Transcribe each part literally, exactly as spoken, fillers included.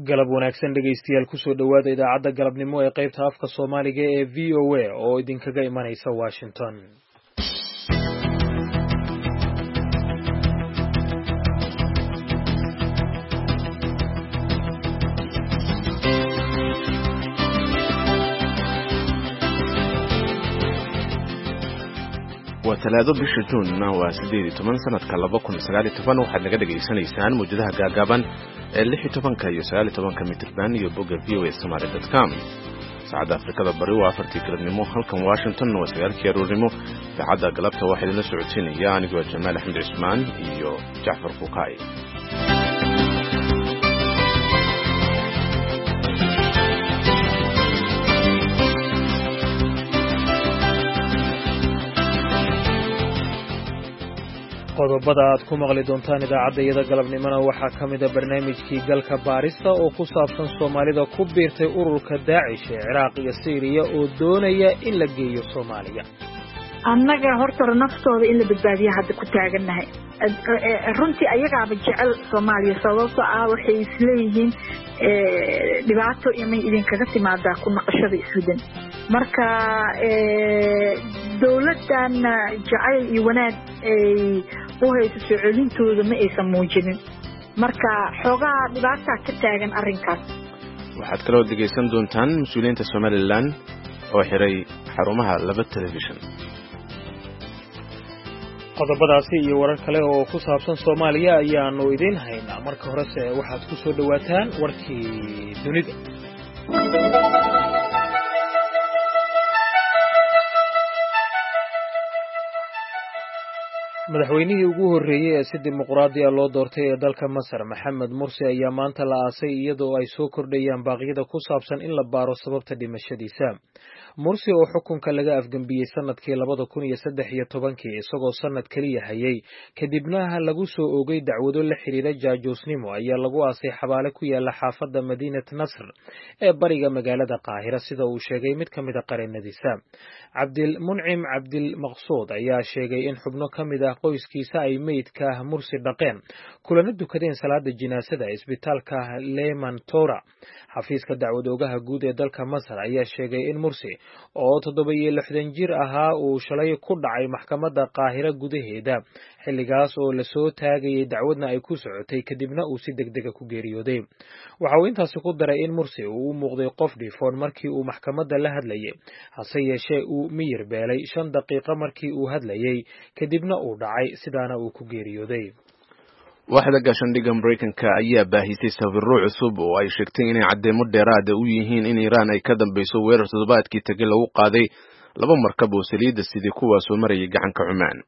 galab wanaagsan dhegaystayaal kusoo dhowaada idaacadda galabnimo ee qaybta afka Soomaaliga ee V O A oo idinkaga imanaysa Washington. وثلاثة بشهر جون وسديد ثمان سنة كلابا كن سجالي تفن وحد نجد جيسان يسان موجودها جاجابا اللي حي تفن كيسال تفن كمتربان يبقى فيو السمارة دوت كوم سعادة أفريقيا البريو وعفرتي كلبنمو خلكم واشنطن وسجال كيرو ريمو في عدا قلبت واحد للسعوديين يعني جوا جمال أحمد عثمان يو جعفر فوقاي qodobada aad ku maqli doontaan idaacadda galabnimona waxaa ka mid ah barnaamijkii galka baarista oo ku saabsan Soomaalida ku biirtay ururka Daacish ee Ciraaq iyo Syria oo doonaya in la geeyo Soomaaliya. annaga horta naftooda in la badbaadiyo hadda ku taaganahay runtii ayagaaba jecel Soomaaliya sababtoo ah waxay isleeyihiin dhibaato inay idinkaga timaada ku naqashada Suudaan marka dawladdan jacayl iyo wanaag ay u hayso socodintooda ma aysan muujinin marka xogaa dhibaato ka taagan arrinkaas. waxaad kaloo dhegeysan doontaan mas'uuliyiinta Somaliland oo xiray xarumaha laba television. qodobadaasi iyo warar kale oo ku saabsan Soomaaliya ayaanu idin haynaa marka horese waxaad ku soo dhawaataan warkii dunida. madaxweynihii ugu horeeyay ee si dimuqraadi ah loo doortay ee dalka Masar Maxamed Mursi ayaa maanta la aasay iyadoo ay soo kordhayaan baaqyada ku saabsan in la baaro sababta dhimashadiisa. Mursi oo xukunka laga afgambiyay sanadkii labada kun iyo saddex iyo tobankii isagoo sanad kaliya hayay kadibna lagu soo oogay dacwado la xiriira jaajuusnimo ayaa lagu aasay xabaale ku yaala xaafadda Madiinat Nasr ee bariga magaalada Qaahira sida uu sheegay mid ka mid ah qareenadiisa. Cabdil Muncim Cabdil Maqsuud ayaa sheegay in xubno ka mid ah qoyskiisa ay meydka Mursi dhaqeen kulana dukadeen salaada jinaasada isbitaalka Lehman Tora. xafiiska dacwadoogaha guud ee dalka Masar ayaa sheegay in Mursi oo toddoba iyo lixdan jir ahaa uu shalay ku dhacay maxkamadda Qaahira gudaheeda xilligaas oo la soo taagayay dacwadna ay ku socotay kadibna uu si degdeg ah ku geeriyooday. waxa uu intaasi ku daray in Mursi uu u muuqday qof dhifoon markii uu maxkamadda la hadlayay hase yeeshee uu miyir beelay shan daqiiqo markii uu hadlayay kadibna uu dhacay sidaana uu ku geeriyooday. waaxda gaashaandhigga Mareykanka ayaa baahisay sawirro cusub oo ay sheegtay inay caddeemo dheeraad ah u yihiin in Iiraan ay ka dambayso weerar toddobaadkii tagay lagu qaaday laba markab oo saliidda sidii kuwaas oo marayay gacanka Cumaan.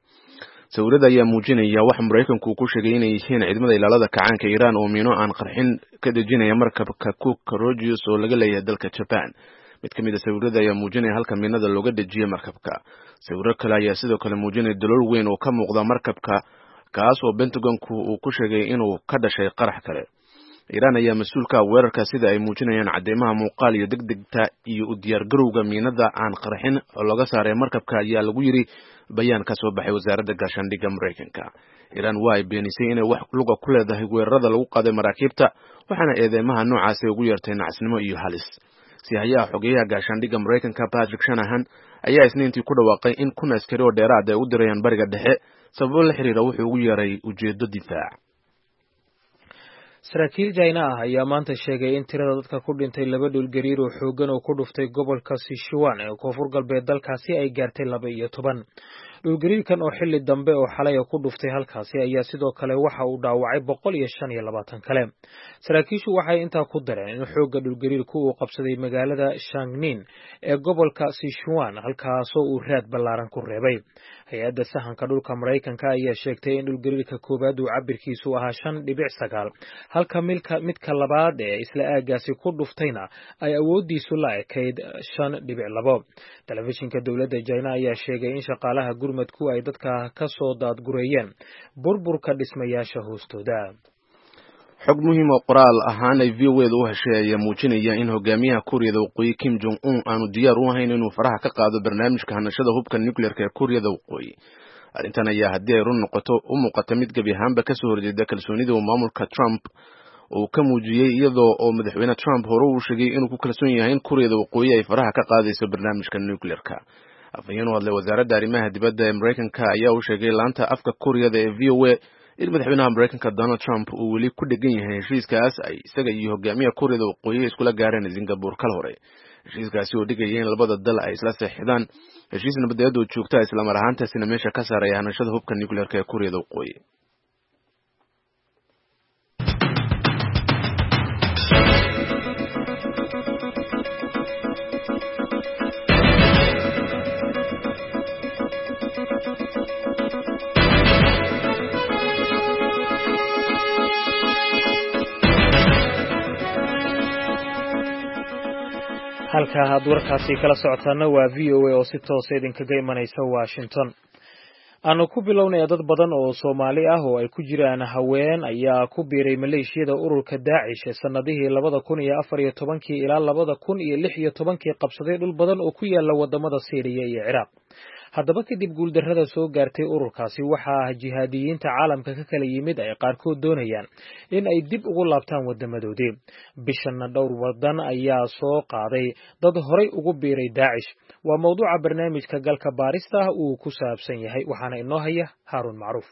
sawirada ayaa muujinaya wax Mareykanku ku sheegay inay yihiin ciidamada ilaalada kacaanka Iiraan oo miino aan qarxin ka dejinaya markabka Cook Courageous oo laga leeyahay dalka Japan. mid ka mid ah sawirada ayaa muujinaya halka miinada looga dejiyay markabka. sawirro kale ayaa sidoo kale muujinaya dalool weyn oo ka muuqda markabka kaas oo Pentagonku uu ku sheegay inuu ka dhashay qarax kale. Iiraan ayaa mas'uul ka ah weerarka sida ay muujinayaan cadeymaha muuqaal iyo degdegta iyo u diyaar garowga miinada aan qarxin oo laga saaray markabka ayaa lagu yiri bayaan ka soo baxay wasaaradda gaashaandhigga Mareykanka. Iiraan waa ay beenisay inay wax luga ku leedahay weerarada lagu qaaday maraakiibta waxaana eedeymaha noocaas ay ugu yeertay nacasnimo iyo halis. siyaha xogeyaha gaashaandhigga Mareykanka Patrick Shanahan ayaa isniintii ku dhawaaqay in kun askari oo dheeraad ay u dirayaan bariga dhexe sababo la xiriira wuxuu ugu yeeray ujeedo difaac. saraakiil China ah ayaa maanta sheegay in tirada dadka ku dhintay laba dhul gariir oo xoogan oo ku dhuftay gobolka Sichuan ee koonfur galbeed dalkaasi ay gaartay laba iyo toban. dhulgariirkan oo xilli dambe oo xalay ku dhuftay halkaasi ayaa sidoo kale waxa uu dhaawacay boqol iyo shan iyo labaatan kale. saraakiishu waxay intaa ku dareen in xoogga dhulgariirku uu qabsaday magaalada Shangnin ee gobolka Sichuan halkaas oo uu raad ballaaran ku reebay. hay-adda sahanka dhulka Mareykanka ayaa sheegtay in dhulgariirka koobaad uu cabirkiisu ahaa shan dhibic sagaal halka milka midka labaad ee isla aagaasi ku dhuftayna ay awoodiisu la ekayd shan dhibic labo. telefishinka dowladda China ayaa sheegay in shaqaalaha gurmadku ay dadka ka soo daadgureeyeen burburka dhismayaasha hoostooda. xog muhiim oo qoraal ahaan ay V O A u heshay ayaa muujinaya in hogaamiyaha Kuuriyada Waqooyi Kim Jong Un aanu diyaar u ahayn inuu faraha ka qaado barnaamijka hanashada hubka nuclear-ka ee Kuuriyada Waqooyi. arrintan ayaa haddii ay run noqoto u muuqata mid gebi ahaanba ka soo horjeeda kalsoonida uu maamulka Trump oo ka muujiyay iyadoo oo madaxweyne Trump hore uu sheegay inuu ku kalsoon yahay in Kuuriyada Waqooyi ay faraha ka qaadayso barnaamijka nuclear-ka. afhayeen u hadlay wasaaradda arrimaha dibadda ee Mareykanka ayaa u sheegay laanta afka Kuuriyada ee V O A in madaxweynaha Mareykanka Donald Trump uu weli ku dhegan yahay heshiiskaas ay isaga iyo hogaamiyaha Kuuriyada Waqooyi iskula gaareen Singapore kal hore. heshiiskaasi oo dhigaya in labada dal ay isla saxiixdaan heshiis nabadeed oo joogta isla mar ahaantaasina meesha ka saaraya hanashada hubka nuclear-ka ee Kuuriyada Waqooyi. halka aad warkaasi kala socotaana waa V O A oo si toos ah idinkaga imanaysa Washington. aanu ku bilownay dad badan oo Soomaali ah oo ay ku jiraan haween ayaa ku biiray maleeshiyada ururka Daacish sanadihii labada kun iyo afar iyo tobankii ilaa labada kun iyo lix iyo tobankii qabsaday dhul badan oo ku yaala wadamada Syria iyo Ciraaq. haddaba kadib guuldarrada soo gaartay ururkaasi waxaa jihaadiyiinta caalamka ka kala yimid ay qaarkood doonayaan in ay dib ugu laabtaan wadamadoodii. bishanna dhowr wadan ayaa soo qaaday dad horay ugu biiray Daacish. waa mawduuca barnaamijka galka baarista uu ku saabsan yahay waxaana inoo haya Haarun Macruuf.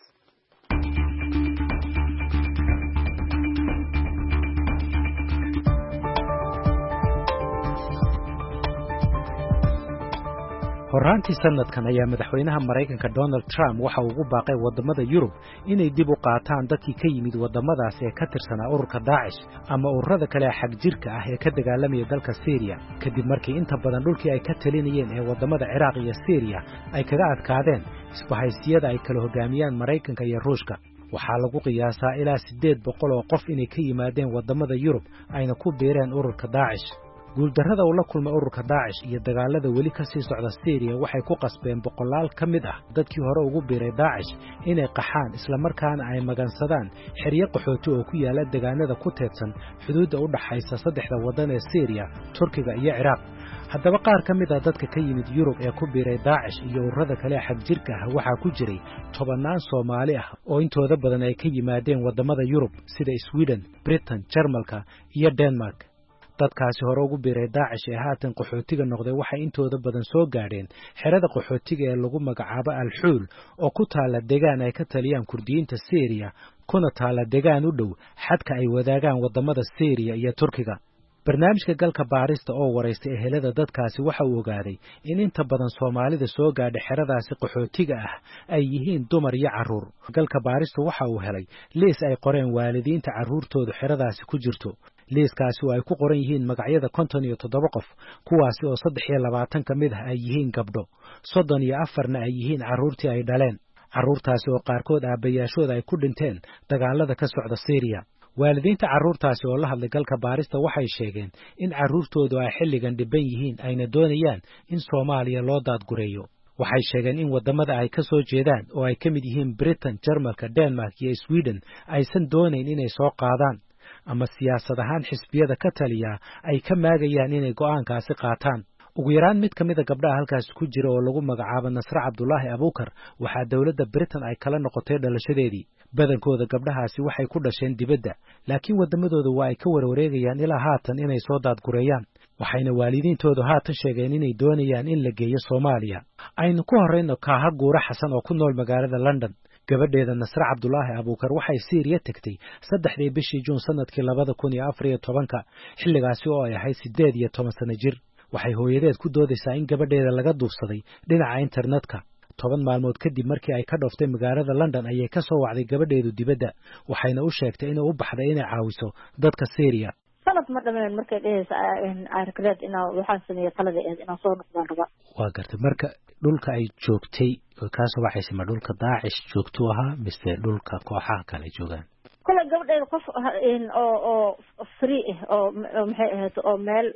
horaantii sanadkan ayaa madaxweynaha Mareykanka Donald Trump waxa uu ugu baaqay wadamada Yurub inay dib u qaataan dadkii ka yimid wadamadaas ee ka tirsanaa ururka Daacish ama ururada kale xag jirka ah ee ka dagaalamaya dalka Syria kadib markii inta badan dhulkii ay ka talinayeen ee wadamada Ciraaq iyo Syria ay kaga adkaadeen isbahaysiyada ay kala hogaamiyaan Mareykanka iyo Ruushka. waxaa lagu qiyaasaa ilaa sideed boqol oo qof inay ka yimaadeen wadamada Yurub ayna ku biireen ururka Daacish. guuldarrada uu la kulmay ururka Daacish iyo dagaalada weli ka sii socda Syria waxay ku qasbeen boqolaal ka mid ah dadkii hore ugu biiray Daacish inay qaxaan isla markaana ay magansadaan xiriyo qaxooti oo ku yaala deegaanada ku teedsan xuduudda u dhaxaysa saddexda wadan ee Syria, Turkiga iyo Ciraaq. haddaba qaar ka mid ah dadka ka yimid Yurub ee ku biiray Daacish iyo ururada kale xag jirka ah waxaa ku jiray tobanaan Soomaali ah oo intooda badan ay ka yimaadeen wadamada Yurub sida Sweden, Britain, Jarmalka iyo Denmark. dadkaasi hore ugu biiray Daacish ee haatan qaxootiga noqday waxay intooda badan soo gaadheen xerada qaxootiga ee lagu magacaabo Al-Xuul oo ku taala deegaan ay ka taliyaan Kurdiyiinta Syria kuna taala deegaan u dhow xadka ay wadaagaan wadamada Syria iyo Turkiga. barnaamijka galka baarista oo wareystay ehelada dadkaasi waxa uu ogaaday in inta badan Soomaalida soo gaadhay xeradaasi qaxootiga ah ay yihiin dumar iyo carruur. galka baarista waxa uu helay liis ay qoreen waalidiinta carruurtoodu xeradaasi ku jirto. liiskaasi oo ay ku qoran yihiin magacyada konton iyo toddoba qof kuwaasi oo saddex iyo labaatan ka mid ah ay yihiin gabdho, soddon iyo afarna ay yihiin carruurtii ay dhaleen. carruurtaasi oo qaarkood aabbayaashooda ay ku dhinteen dagaalada ka socda Syria. waalidiinta carruurtaasi oo la hadlay galka baarista waxay sheegeen in carruurtoodu ay xilligan dhiban yihiin ayna doonayaan in Soomaaliya loo daadgureeyo. waxay sheegeen in wadamada ay ka soo jeedaan oo ay ka mid yihiin Britain, Jarmalka, Denmark iyo Sweden aysan doonayn inay soo qaadaan ama siyaasad ahaan xisbiyada ka taliya ay ka maagayaan inay go'aankaasi qaataan. ugu yaraan mid ka mid ah gabdhaha halkaas ku jira oo lagu magacaabo Nasra Cabdullaahi Abuukar waxaa dawladda Britain ay kala noqotay dhalashadeedii. badankooda gabdhahaasi waxay ku dhasheen dibadda laakiin wadamadooda waa ay ka warwareegayaan ilaa haatan inay soo daadgureeyaan. waxayna waalidiintoodu haatan sheegeen inay doonayaan in la geeyo Soomaaliya. aynu ku horeyno Kaaha Guura Xasan oo ku nool magaalada London. gabadheeda Nasra Cabdullaahi Abuukar waxay Syria tagtay saddexdii bishii Juun sanadkii labada kun iyo afar iyo tobanka xilligaasi oo ay ahayd sideed iyo toban sano jir. waxay hooyadeed ku doodaysaa in gabadheeda laga duufsaday dhinaca internetka. toban maalmood kadib markii ay ka dhooftay magaalada London ayay ka soo wacday gabadheedu dibadda waxayna u sheegtay inay u baxday inay caawiso dadka Syria. sanad ma dhameen markay dhehaysa arkad inaa waxaan sameeyay qalad ee inaan soo noqdaan raba. waa gartay marka dhulka ay joogtay oo ka soo waxaysi ma dhulka Daacish joogto ahaa mise dhulka kooxaha kale joogaan. kala gabadheeda qof oo oo free ah oo maxay ahayd oo meel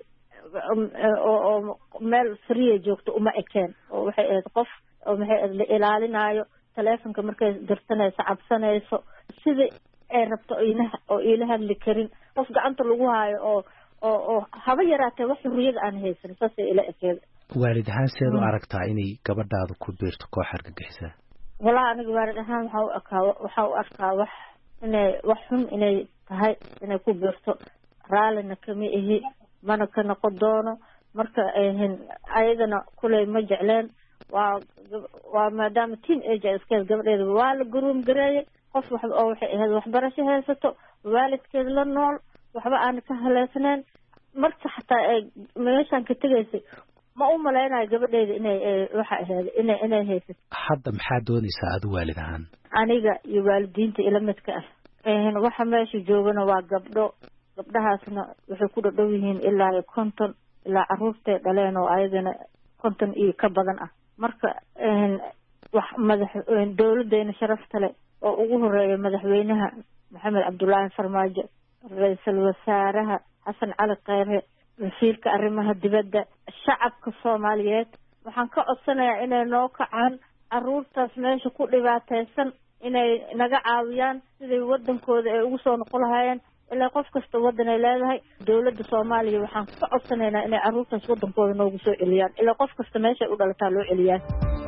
oo meel free joogto uma ekeen oo waxay ahayd qof oo maxay la ilaalinayo telefonka markay dirsanayso cabsanayso sidii ay rabto oo ila hadli karin qof gacanta lagu haayo oo oo oo haba yaraatee wax xurriyada aan haysan saasay ila ekeed. waalid ahaan seed u aragtaa inay gabadhaadu ku biirto koox argagixisa? walahi aniga waalid ahaan waxa u arkaa waxa u arkaa wax inay wax xun inay tahay inay ku biirto raallina kama ihi mana ka noqon doono marka ayadana kuley ma jecleen waa waa maadaama teen age iska gabadheeda waa la guruum gareeyay qof wax oo waxay ahayd waxbarasho haysato waalidkeed la nool waxba aan ka haleesneen marka xataa ay meeshan ka tagaysay ma u maleynayo gabadheeda inay waxa ahayd inay inay haysato hadda maxaa doonaysaa aad waalid ahaan aniga iyo waalidiinta ila midka ah ee waxa meesha joogana waa gabdho gabdhahaasna waxay ku dhadhow yihiin ilaa konton ilaa caruurtay dhaleen oo ayadana konton iyo ka badan ah marka wax madax dawladdeena sharafta leh oo ugu horeeya madaxweynaha maxamed cabdullaahi farmaajo ra-iisul wasaaraha xasan cali kheyre wasiirka arrimaha dibadda shacabka soomaaliyeed waxaan ka codsanayaa inay noo kacaan caruurtaas meesha ku dhibaataysan inay naga caawiyaan siday wadankooda ay ugu soo noqon lahaayeen ilaa qof kasta wadan ay leedahay dawladda soomaaliya waxaan ka codsanaynaa inay caruurtaas wadankooda noogu soo celiyaan ilaa qof kasta meesha ay u dhalataa loo celiyaan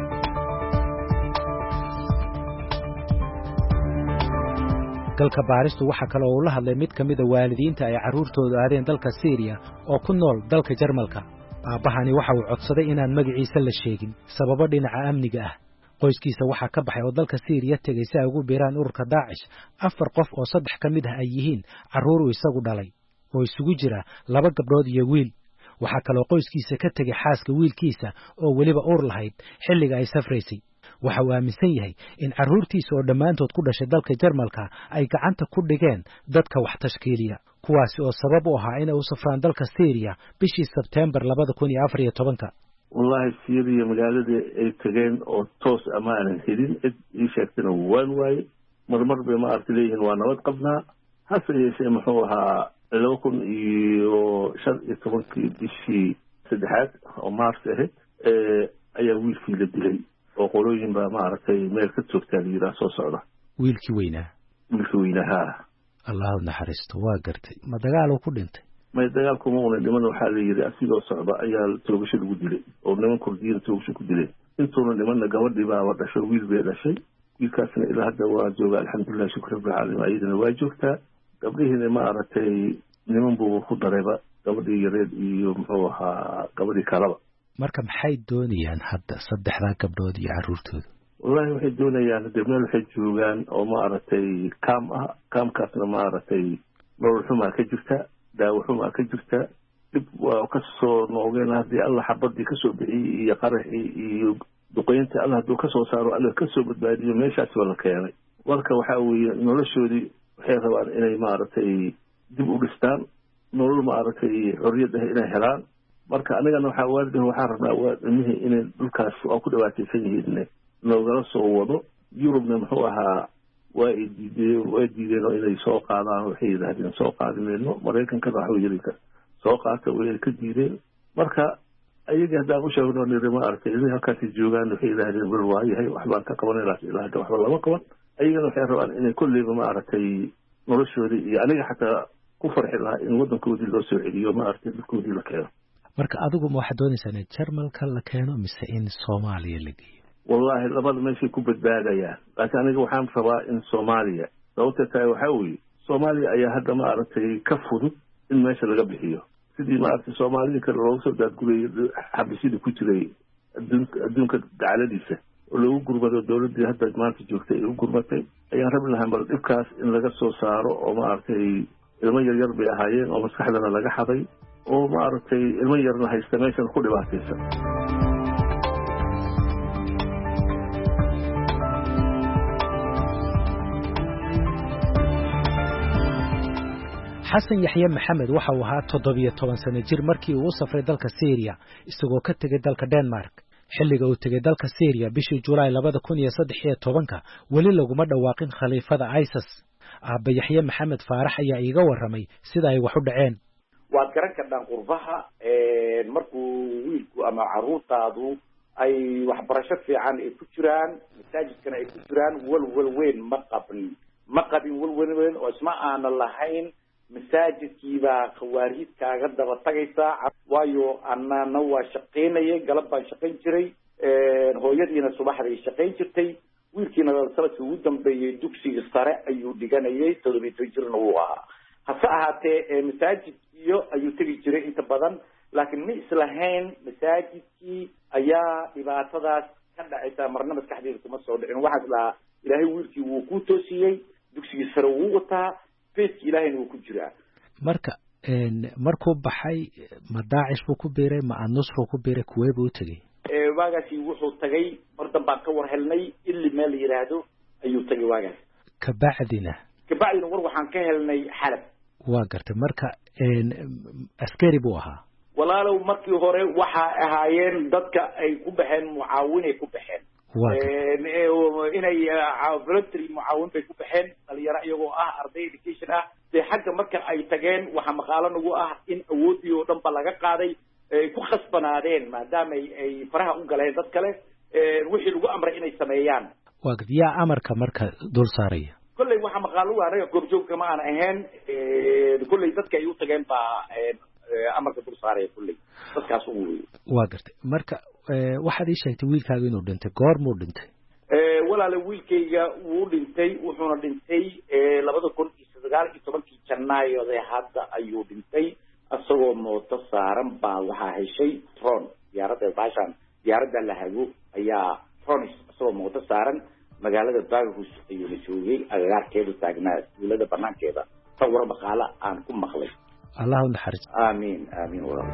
galka baaristu waxa kale oo uu la hadlay mid ka mid a waalidiinta ay carruurtoodu aadeen dalka Syria oo ku nool dalka Jarmalka aabahani waxa uu codsaday inaan magaciisa la sheegin sababo dhinaca amniga ah qoyskiisa waxa ka baxay oo dalka Syria tagay si ay ugu biiraan ururka Daesh afar qof oo saddex ka mid ah ay yihiin carruur uu isagu dhalay oo isugu jira laba gabdhood iyo wiil waxa kale oo qoyskiisa ka tagay xaaska wiilkiisa oo waliba uur lahayd xilliga ay safraysay waxa uu aaminsan yahay in carruurtiisa oo dhammaantood ku dhashay dalka Jarmalka ay gacanta ku dhigeen dadka wax tashkiiliya kuwaasi oo sabab u ahaa inay u safraan dalka Syria bishii September laba kun iyo afar iyo toban wallahi Syria magaalada ay tageen oo toos ama aan helin cid ii sheegtana waan waayay marmar bay ma arkilayeen waa nabad qabnaa hase yeeshee muxuu ahaa laba kun iyo shan iyo tobankii bishii saddexaad oo Maars ahayd ayaa wiilkii la dilay oo qolooyin baa ma aragtay meel ka joogtaa liiraa soo socda wiilkii weynaa wiilkii weynaa Allah naxariisto waa gartay ma dagaal uu ku dhintay ma dagaalku ma una dhiman waxaa la yiri asigoo socda ayaa toogasho lagu dilay oo niman kurdiyiin toogasho ku dilay intuuna nimanna gabadhii baa dhashay wiil bay dhashay wiilkaasna ilaa hadda waa jooga alxamdulillah shukr rabbil caalamiin ayadana waa joogtaa gabdhihiina ma aragtay niman buu ku darayba gabadhii yareed iyo muxuu ahaa gabadhii kalaba marka maxay doonayaan hadda saddexda gabdhood iyo carruurtooda wallahi waxay doonayaan degmada waxay joogaan oo ma aragtay kaam ah kaamkaasna ma aragtay nolol xumaa ka jirta daawo xumaa ka jirta dib waa ka soo noogeen haddii alla xabadii ka soo bixiyey iyo qaraxii iyo duqeynta alla hadduu ka soo saaro alla ka soo badbaadiyo meeshaas waa la keenay marka waxaa weeye noloshoodii waxay rabaan inay ma aragtay dib u dhistaan nolol ma aragtay xorriyad ah inay helaan marka anigana waxaa waalidaha waxaa rabnaa waa ilmihii inay dhulkaas waa ku dhibaataysan yihiin noogala soo wado yurubna muxuu ahaa waa diideen waa diideen oo inay soo qaadaan waxay yidhaahdeen soo qaadimayno maraykankana waxa yiri soo qaata way ka diideen marka ayaga haddaan u sheegno niri ma aragtay inay halkaasi joogaan waxay yidhaahdeen war waayahay waxbaan ka qabanayna ilaa hadda waxba lama qaban ayagana waxay rabaan inay kolleyba ma aragtay noloshoodii iyo aniga xataa ku farxi lahaa in waddankoodii loo soo celiyo ma aragtay dadkoodii la keeno marka adigu ma waxaad doonaysaa in Jarmalka la keeno mise in Soomaaliya la geeyo wallahi labada meeshay ku badbaadayaan laakiin aniga waxaan rabaa in Soomaaliya sababta tahay waxaa weeye Soomaaliya ayaa hadda ma aragtay ka fudud in meesha laga bixiyo sidii ma aragtay Soomaaliya kale loogu soo daadgurayay xabisida ku jiray adduunka dacaladiisa oo lagu gurmado dawladii hadda maanta joogtay ay u gurmatay ayaan rabi lahaa bal dhibkaas in laga soo saaro oo ma aragtay ilmo yaryar bay ahaayeen oo maskaxdana laga xaday oo ma aragtay ilmo yarna haysta meeshan ku dhibaataysan xasan yaxye maxamed waxa uu ahaa toddobiyo toban sano jir markii uu u safray dalka Syria isagoo ka tegay dalka Denmark xilliga uu tegay dalka Syria bishii July laba kun iyo saddex iyo toban wali laguma dhawaaqin khaliifada ISIS aabba yaxye maxamed faarax ayaa iiga waramay sida ay wax u dhaceen waad garan kartaan qurbaha markuu wiilku ama carruurtaadu ay waxbarasho fiican ay ku jiraan masaajidkana ay ku jiraan walwal weyn ma qabin ma qabin walwal weyn oo isma aana lahayn masaajidkiibaa khawaariid kaaga daba tagaysaa waayo annana waa shaqaynayay galab baan shaqayn jiray hooyadiina subaxday shaqayn jirtay wiilkiina sanadkii ugu dambeeyey dugsiga sare ayuu dhiganayay toddobiyo toban jirna wuu ahaa hase ahaatee masaajid iyo ayuu tegi jiray inta badan laakiin ma islahayn masaajidkii ayaa dhibaatadaas ka dhacaysa marna maskaxdeeda kuma soo dhicin waxaas lahaa ilaahay wiilkii wuu ku toosiyey dugsigii sare wuu wataa beedkii ilaahayna wuu ku jiraa marka markuu baxay ma daacish buu ku biiray ma annusruu ku biiray kuwee buu u tegey waagaasi wuxuu tagay mar dambaan ka war helnay ili meel la yidhaahdo ayuu tagay waagaas kabacdina kabacdina war waxaan ka helnay xalab waa gartay marka askari buu ahaa walaalow markii hore waxaa ahaayeen dadka ay ku baxeen mucaawinay ku baxeen inay voluntary mucaawin bay ku baxeen dhalinyaro iyagoo ah arday education ah dee xagga marka ay tageen waxaa maqaalo nagu ah in awoodii oo dhan ba laga qaaday ay ku khasbanaadeen maadaama ay faraha u galeen dad kale wixii lagu amray inay sameeyaan waa gartay yaa amarka marka dul saaraya kolley waxaa maqaalo u anaga goobjoogka ma aan ahayn kolley dadka ay u tageen baa amarka dul saaraya kolley dadkaas ugu wey waa gartay marka waxaad ii sheegtay wiilkaaga inuu dhintay goor muu dhintay walaale wiilkayga wuu dhintay wuxuuna dhintay labada kun iyo sagaal iyo tobankii janaayode hadda ayuu dhintay isagoo mooto saaran baa waxaa heshay tron diyaaradda baashaan diyaaradda la hago ayaa tronis isagoo mooto saaran magaalada Baghus ayuu la joogay agagaarkeeda taagnaa duulada banaankeeda tawar maqaala aan ku maqlay Allahu naxariis amiin amiin walaal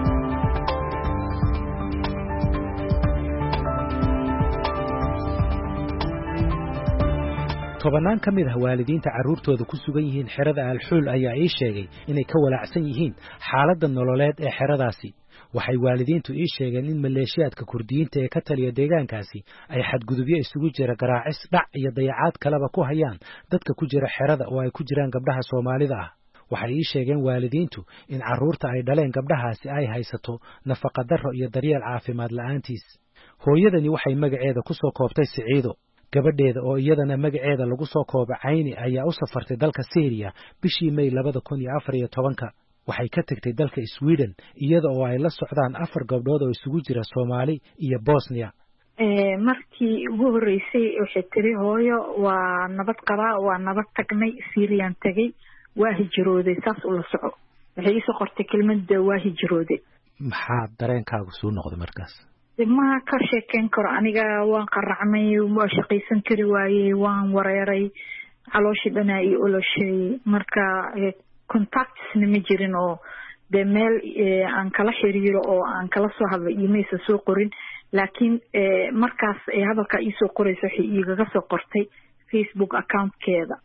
tobanaan ka mid ah waalidiinta carruurtooda ku sugan yihiin xerada Al-Xuul ayaa ii sheegay inay ka walaacsan yihiin xaaladda nololeed ee xeradaasi waxay waalidiintu ii sheegeen in maleeshiyaadka kurdiyiinta ee ka taliya deegaankaasi ay xadgudubyo isugu jira garaacis dhac iyo dayacaad kaleba ku hayaan dadka ku jira xerada oo ay ku jiraan gabdhaha Soomaalida ah waxay ii sheegeen waalidiintu in carruurta ay dhaleen gabdhahaasi ay haysato nafaqa darro iyo daryeel caafimaad la'aantiis hooyadani waxay magaceeda ku soo koobtay Siciido gabadheeda oo iyadana magaceeda lagu soo koobay Cayni ayaa u safartay dalka Syria bishii May laba kun iyo afar iyo toban waxay ka tagtay dalka Sweden iyada oo ay la socdaan afar gabdhood oo isugu jira Soomaali iyo Bosnia ee markii ugu horeysay waxay tiri hooyo waa nabad qaba waa nabad tagnay Syrian tagay waa hijrooday saas u la soco waxay soo qortay kelmadda waa hijrooday maxaa dareenkaagu soo noqday markaas ma ka sheekeen karo aniga waan qaracmay waa shaqaysan kari waayay waan wareeray calooshii dhanaa iyo oloshay marka contactsna ma jirin oo de meel aan kala xiriiro oo aan kala soo hadlay iimaysa soo qorin laakiin markaas ay hadalka ii soo qorayso waxay igaga soo qortay Facebook account-keeda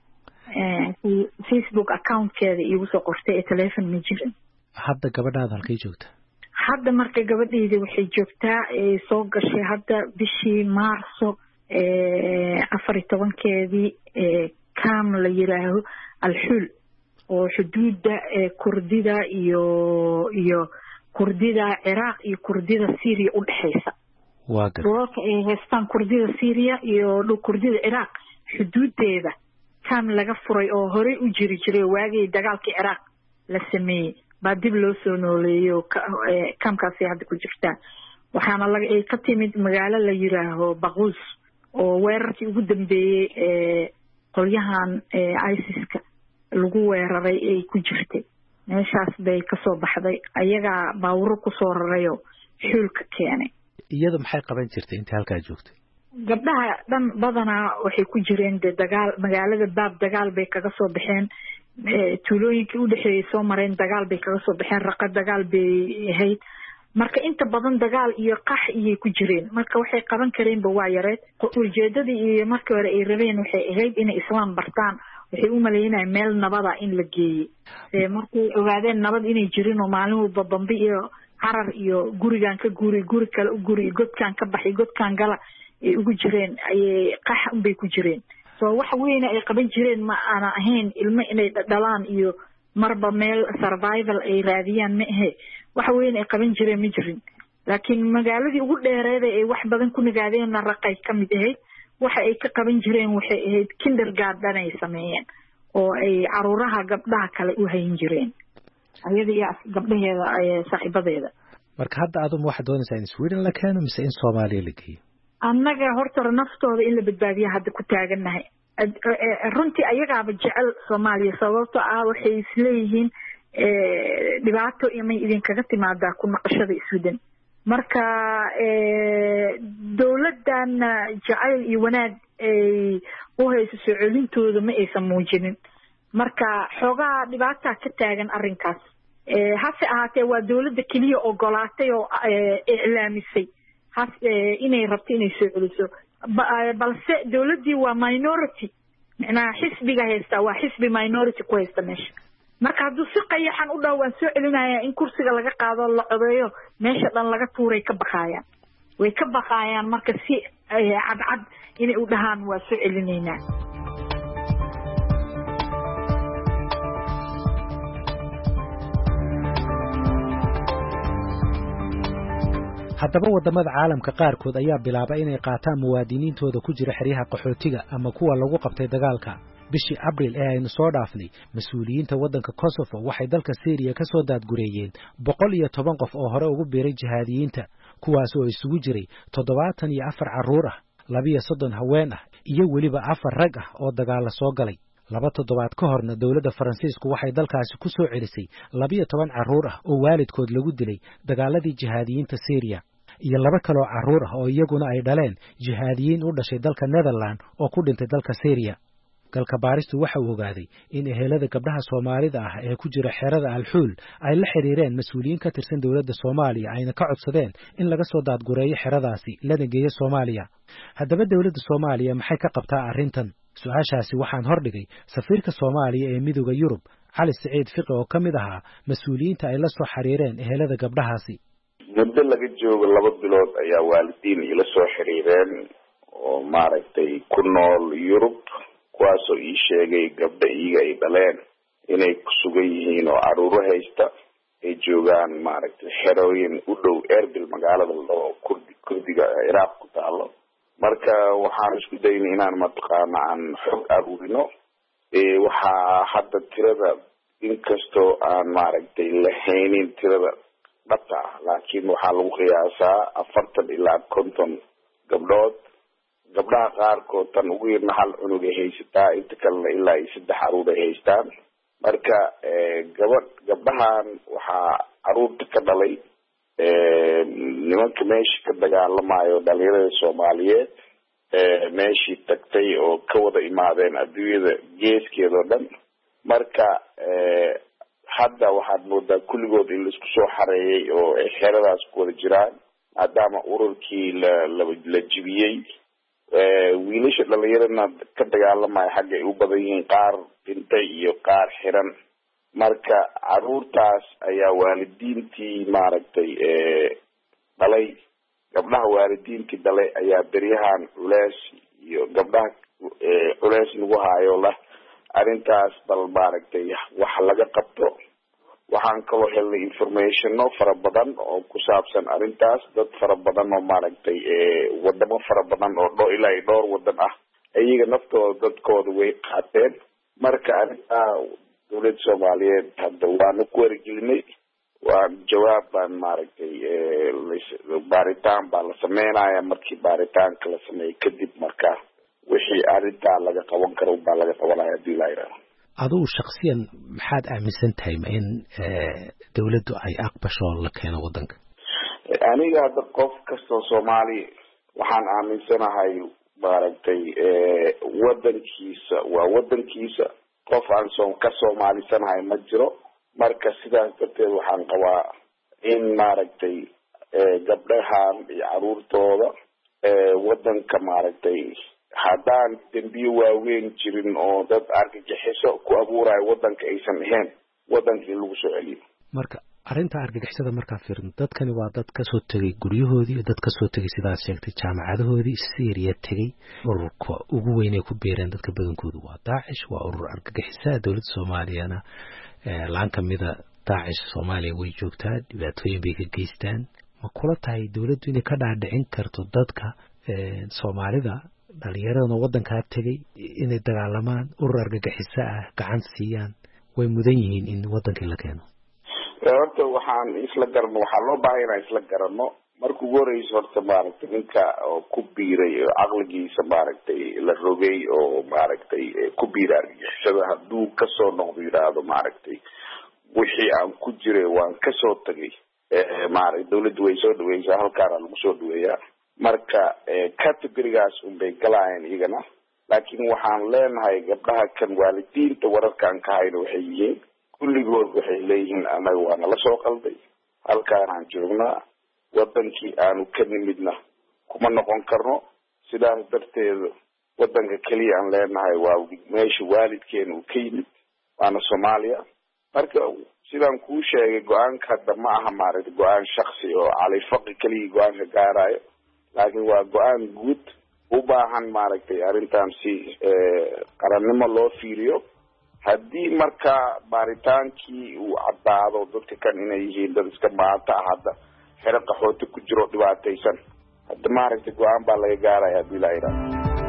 Facebook account-keeda iigu soo qortay ee telephone ma jirin hadda gabadhaada halkay joogtaa hadda marka gabadheeda waxay joogtaa ee soo gashay hadda bishii Maarso ee afar iyo tobankeedii ee kaam la yiraahdo Al-Xuul oo xuduudda ee Kurdida iyo iyo Kurdida Iraq iyo Kurdida Syria u dhaxaysa waa garta ee heestan Kurdida Syria iyo dhul Kurdida Iraq xuduudeeda kaam laga furay oo hore u jiri jiray waagii dagaalkii Iraq la sameeyay baa dib loo soo nooleeyo kaamkaasi hadda ku jirta waxaana laga ka timid magaalo la yiraahdo Baghus oo weerarkii ugu dambeeyay ee qolyahan ISIS-ka lagu weeraray ay ku jirtay meeshaas bay ka soo baxday ayaga baawro ku soo rarayo xulka keenay iyada maxay qaban jirtay inta halka joogtay gabdhaha dhan badanaa waxay ku jireen dagaal magaalada baab dagaal bay kaga soo baxeen tuulooyinkii u dhaxeeyay soo mareen dagaal bay kaga soo baxeen raqa dagaal bay ahayd marka inta badan dagaal iyo qax iyo ku jireen marka waxay qaban kareen ba waa yareed ujeedadii iyo markii hore ay rabeen waxay ahayd inay islaam bartaan waxay u maleynayeen meel nabada in la geeyay ee markay ogaadeen nabad inay jireen oo maalin walba dambe iyo carar iyo gurigan ka guri guri kale u guri godkan ka baxay godkan gala ay ugu jireen ay qax un bay ku jireen soo wax weyn ay qaban jireen ma ana ahayn ilmo inay dhalaan iyo marba meel survival ay raadiyaan ma ahe wax weyn ay qaban jireen ma jirin laakiin magaaladii ugu dheereeday ay wax badan ku nagaadeen raqay kamid ahayd waxa ay ka qaban jireen waxay ahayd kindergarten ay sameeyeen oo ay caruuraha gabdhaha kale u hayn jireen ayada iyo gabdhaheeda ay saaxiibadeeda marka hadda aad waxaad doonaysaa in Sweden la keeno mise in Soomaaliya la geeyo annaga horta naftooda in la badbaadiya hadda ku taagannahay runtii ayagaaba jecel Soomaaliya sababtoo ah waxay isleeyihiin dhibaato imay idinkaga timaadaa ku naqashada Sweden marka dawladdan jacayl iyo wanaag ay u hayso soo celintooda ma aysan muujinin marka xogaa dhibaato ka taagan arrinkaas hase ahaatee waa dawladda kaliya ogolaatay oo iclaamisay has inay rabto inay soo celiso balse dawladdii waa minority macnaha xisbiga haysta waa xisbi minority ku haysta meesha marka hadduu si qayaxan u dhaw waan soo celinayaa in kursiga laga qaado la codeeyo meesha dhan laga tuuray ka baqaayaan way ka baqaayaan marka si cadcad inay u dhahaan waa soo celinaynaa haddaba wadamada caalamka qaarkood ayaa bilaabay inay qaataan muwaadiniintooda ku jira xeryaha qaxootiga ama kuwa lagu qabtay dagaalka bishii Abriil ee aynu soo dhaafnay mas'uuliyiinta waddanka Kosovo waxay dalka Syria ka soo daadgureeyeen boqol iyo toban qof oo hore ugu biiray jihaadiyiinta kuwaas oo isugu jiray toddobaatan iyo afar carruur ah laba iyo soddon haween ah iyo weliba afar rag ah oo dagaal soo galay laba toddobaad ka horna dawladda Faransiisku waxay dalkaasi ku soo celisay laba iyo toban carruur ah oo waalidkood lagu dilay dagaaladii jihaadiyiinta Syria iyo laba kale oo carruur ah oo iyaguna ay dhaleen jihaadiyiin u dhashay dalka Netherland oo ku dhintay dalka Syria galka baaristu waxa uu ogaaday in ehelada gabdhaha Soomaalida ah ee ku jira xerada Al-Xuul ay la xiriireen mas'uuliyiin ka tirsan dawladda Soomaaliya ayna ka codsadeen in laga soo daadgureeyo xeradaasi lana geeyo Soomaaliya haddaba dawladda Soomaaliya maxay ka qabtaa arrintan su'aashaasi waxaan hordhigay safiirka Soomaaliya ee midowga Yurub Cali Saciid Fiqi oo ka mid ahaa mas'uuliyiinta ay la soo xiriireen ehelada gabdhahaasi muddo laga joogo laba bilood ayaa waalidiin ila soo xiriireen oo maaragtay ku nool Yurub kuwaasoo ii sheegay gabdha iyaga ay dhaleen inay ku sugan yihiin oo caruuro haysta ay joogaan maaragtay xerooyin u dhow Erbil magaalada oo kurdi kurdiga Iraq ku taalo marka waxaan isku daynay inaan mataqaana aan xog aruurino ee waxaa hadda tirada inkastoo aan maaragtay lahaynin tirada dhabta ah laakiin waxaa lagu qiyaasaa afartan ilaa konton gabdhood gabdhaha qaarkood tan ugu yarna hal cunug ay haysataa inta kalena ilaa iyo saddex caruur ay haystaan marka gabadh gabdhahan waxaa caruurta ka dhalay nimanka meesha ka dagaalamayo dhalinyarada Soomaaliyeed meeshii tagtay oo ka wada imaadeen adduunyada geeskeeda oo dhan marka hadda waxaad moodaa kulligood in laisku soo xareeyay oo ay xeradaas ku wada jiraan maadaama ururkii la la jibiyey wiilasha dhalinyarana ka dagaalamaya xagga ay u badan yihiin qaar dhintay iyo qaar xiran marka caruurtaas ayaa waalidiintii maaragtay dhalay gabdhaha waalidiintii dhalay ayaa beryahan culeys iyo gabdhaha culeys nagu haayo lah arrintaas bal maaragtay wax laga qabto waxaan kaloo helnay informationo fara badan oo ku saabsan arrintaas dad fara badan oo maaragtay wadamo fara badan oo dho ilaa iyo dhowr wadan ah iyaga naftooda dadkooda way qaateen marka arrintaa dawladda Soomaaliyeed hadda waanu ku wargelinay waa jawaab baan maaragtay baaritaan baa la sameynaya markii baaritaanka la sameeyay kadib marka wixii arrintaa laga qaban karo baa laga qabanaya hadii la yiraahdo adigu shakhsiyan maxaad aaminsan tahay in dawladdu ay aqbasho la keeno wadanka aniga hadda qof kastoo Soomaali waxaan aaminsanahay maaragtay wadankiisa waa wadankiisa qof aan soo ka Soomaalisanahay ma jiro marka sidaas darteed waxaan qabaa in maaragtay gabdhahan iyo caruurtooda wadanka maaragtay haddaan dambiyo waaweyn jirin oo dad argagixiso ku abuurayo wadanka aysan ahayn wadankii lagu soo celiyo marka arrinta argagixisada markaa fiirin dadkani waa dad ka soo tegay guryahoodii dad ka soo tegay sidaas sheegtay jaamacadahoodii Syria tegay ururka ugu weyn ee ku beereen dadka badankoodu waa Daesh waa urur argagixisa dawladda Soomaaliyana laan kamida Daesh Soomaaliya way joogtaa dhibaatooyin bay ka geystaan ma kula tahay dawladdu inay ka dhaadhicin karto dadka Soomaalida dhalinyarada wadanka tegay inay dagaalamaan urur argagixisa ah gacan siiyaan way mudan yihiin in wadanka la keeno horta waxaan isla garano waxaa loo baahan yahay isla garano marka ugu horeysa horta maaragtay ninka oo ku biiray oo caqligiisa maaragtay la rogay oo maaragtay ku biiray argagixisada hadduu kasoo noqdo yidhaahdo maaragtay wixii aan ku jiray waan kasoo tagay maaragtay dawladdu way soo dhaweysaa halkaana lagu soo dhaweeyaa marka categorigaas unbay galaayeen iyagana laakiin waxaan leenahay gabdhaha kan waalidiinta wararkaan ka hayno waxay yihiin kulligood waxay leeyihiin annaga waa nala soo qalday halkaanaan joognaa wadankii aanu ka nimidna kuma noqon karno sidaas darteeda wadanka keliya aan leenahay waa meesha waalidkeena uu ka yimid waana soomaaliya marka sidaan kuu sheegay go-aanka hadda ma aha maaragtay go-aan shaksi oo cali faqi keliya go-aanka gaarayo laakiin waa go-aan guud u baahan maaragtay arrintan si qarannimo loo fiiriyo haddii markaa baaritaankii uu caddaado dadka kan inay yihiin dad iska maanta ah hadda xero qaxooti ku jiro dhibaataysan hadda maaragtay go-aan baa laga gaaraya haddii la yidhahdo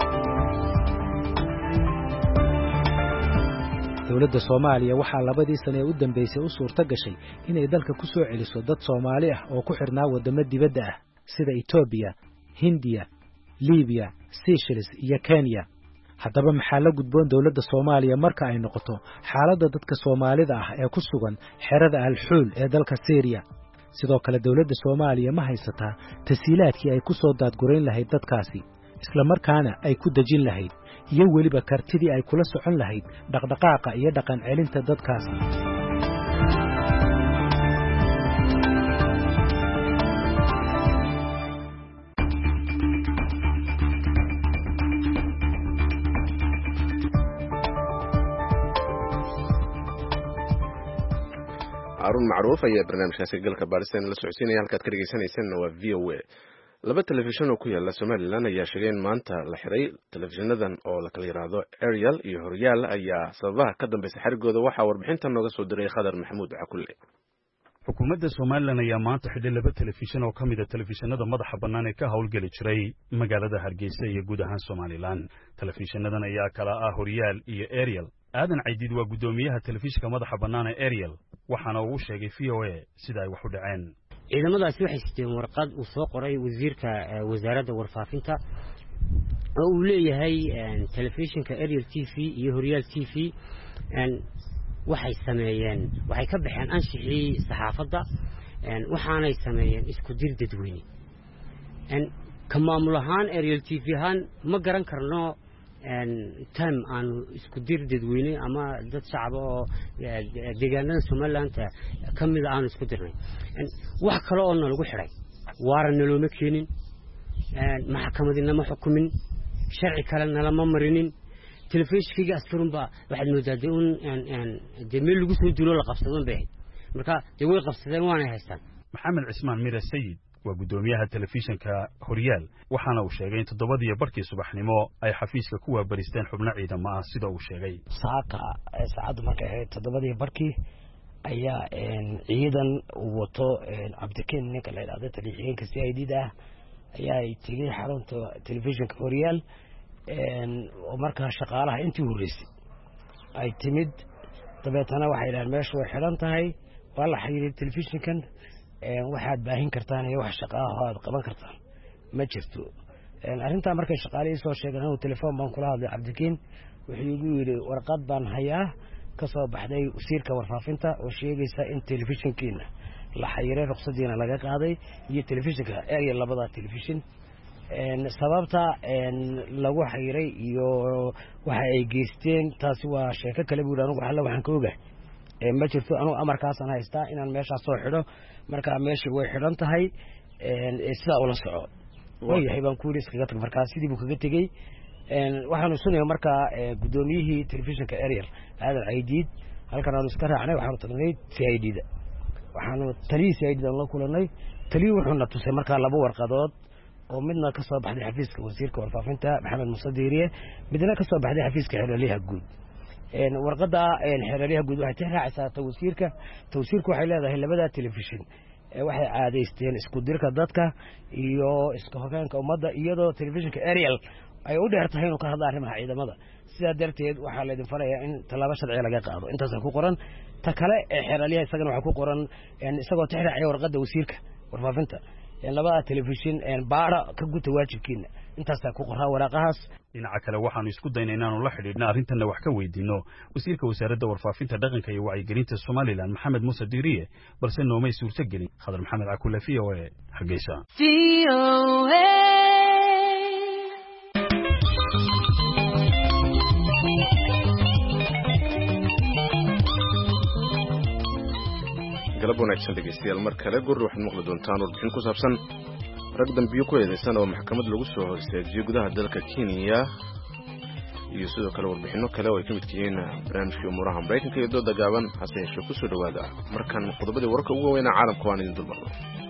dowladda Soomaaliya waxaa labadii sano ee u dambeysay u suurta gashay inay dalka ku soo celiso dad Soomaali ah oo ku xirnaa wadamo dibadda ah sida Ethiopia, Hindiya, Liibiya, Seychelles iyo Kenya. haddaba maxaa la gudboon dowladda Soomaaliya marka ay noqoto xaaladda dadka Soomaalida ah ee ku sugan xerada Al-Xuul ee dalka Syria? sidoo kale dowladda Soomaaliya ma haysataa tasiilaadkii ay ku soo daadgureyn lahayd dadkaasi isla markaana ay ku dajin lahayd iyo weliba kartidii ay kula socon lahayd dhaqdhaqaaqa iyo dhaqan celinta dadkaasi. Arun Macruuf ayaa barnaamijkaasi galka baarisan la socodsiinaya halkaad ka dhageysanaysan waa V O A. laba telefishan oo ku yaala Soomaaliland ayaa sheegay in maanta la xiray telefishanadan oo la kala yiraahdo Ariel iyo Horyaal ayaa sababaha ka dambeysay xarigooda waxaa warbixintan nooga soo diray Khadar Maxamuud Cakulle. xukuumadda Soomaaliland ayaa maanta xidhay laba telefishan oo ka mid ah telefishanada madaxa bannaan ee ka howlgali jiray magaalada Hargeysa iyo guud ahaan Soomaaliland. telefishanadan ayaa kala ah Horyaal iyo Ariel. aadan Caydiid waa gudoomiyaha telefishinka madaxa bannaan ee Ariel waxaana uu sheegay V O A sida ay wax u dhaceen. ciidamadaasi waxay siteen warqad uu soo qoray wasiirka wasaaradda warfaafinta oo uu leeyahay telefishinka Ariel T V iyo Horyaal T V waxay sameeyeen waxay ka baxeen anshixii saxaafadda waxaanay sameeyeen isku dir dadweyne ka maamul ahaan Ariel T V ahaan ma garan karno tam aan isku dir dadweyne ama dad shacab oo deegaanada Soomaaliland kamid ah aan isku dirnay wax kale oo lagu xiray waarana looma keenin maxkamadina ma xukumin sharci kale lama marinin telefishinka askarunba waxaad moodaa in demil lagu soo duulo la qabsadan bay marka de way qabsadeen waana haystaan. Maxamed Cismaan Mira Sayid waa gudoomiyaha telefishinka Horyaal waxaana uu sheegay in toddobadii barkii subaxnimo ay xafiiska ku waabaristeen xubno ciidamo ah sida uu sheegay. saaka saacadu markay ahayd toddobadii barkii ayaa ciidan wato Cabdikeen ninka la yiraahdo telefishinka C I D da ayaa ay tegay xarunta telefishinka Horyaal oo markaa shaqaalaha intii horeysay ay timid dabeetana waxay yiraahdeen meeshu way xiran tahay waa la xiriiray telefishinkan waxaad baahin kartaan iyo wax shaqo ah oo aad qaban kartaan ma jirto. arrinta markay shaqaalihii soo sheegeen inuu telefoon baan kula hadlay Cabdikeen wuxuu igu yiri warqad baan hayaa ka soo baxday wasiirka warfaafinta oo sheegaysa in telefishinkiina la xiriiray ruqsadiina laga qaaday iyo telefishinka Ariel labada telefishin sababta lagu xiriiray iyo waxa ay geysteen taasi waa sheeko kale buu anigu waxa la waxaan ka ogahay ma jirto anigu amarkaas aan haystaa inaan meesha soo xidho marka meesha way xiran tahay sida ula soco way yahay baan ku iskaga tag marka sidii buu kaga tagay waxaanu sunayo marka gudoomiyihii telefishinka Ariel aadan Caydiid halkan aanu iska raacnay waxaanu tagnay C I D da waxaanu taliye C I D da la kulanay taliye wuxuu na tusay marka laba warqadood oo midna ka soo baxday xafiiska wasiirka warfaafinta Maxamed Muuse Diiriye midna ka soo baxday xafiiska xeelaliha guud een warqada een xeelaliha guud waxay tixraacaysaa tawsiirka tawsiirku waxay leedahay labada telefishin ee waxay caadeysteen isku dirka dadka iyo isku hoggaanka ummadda iyadoo telefishinka Ariel ay u dheertahay inuu ka hadlo arrimaha ciidamada sida darteed waxa la idin farayaa in talaabo sharci laga qaado intaas ku qoran ta kale ee xeelaliha isagana waxa ku qoran in isagoo tixraacaya warqada wasiirka warfaafinta labada telefishin baara ka guta waajibkiina intaasa ku qoraa waraaqahaas. dhinaca kale waxaanu isku daynay inaanu la xidhiidhna arrintanna wax ka weydiino wasiirka wasaaradda warfaafinta dhaqanka iyo wacyigelinta Somaliland Maxamed Muuse Diiriye balse noomay suurto gelin. Khadar Maxamed Cakule V O A Hargeysa. V O A galab wanaagsan dhegeystayaal mar kale gurri waxaad maqli doontaan warbixin ku saabsan rag dambiyo ku eedeysan oo maxkamad lagu soo horseejiyay gudaha dalka Kenya iyo sidoo kale warbixino kale oo ay ka mid yihiin barnaamijka umuraha Mareykanka iyo dooda gaaban hase yeeshee ku soo dhawaada markan qodobadii wararka ugu weyn ee caalamka waan idin dulmarno.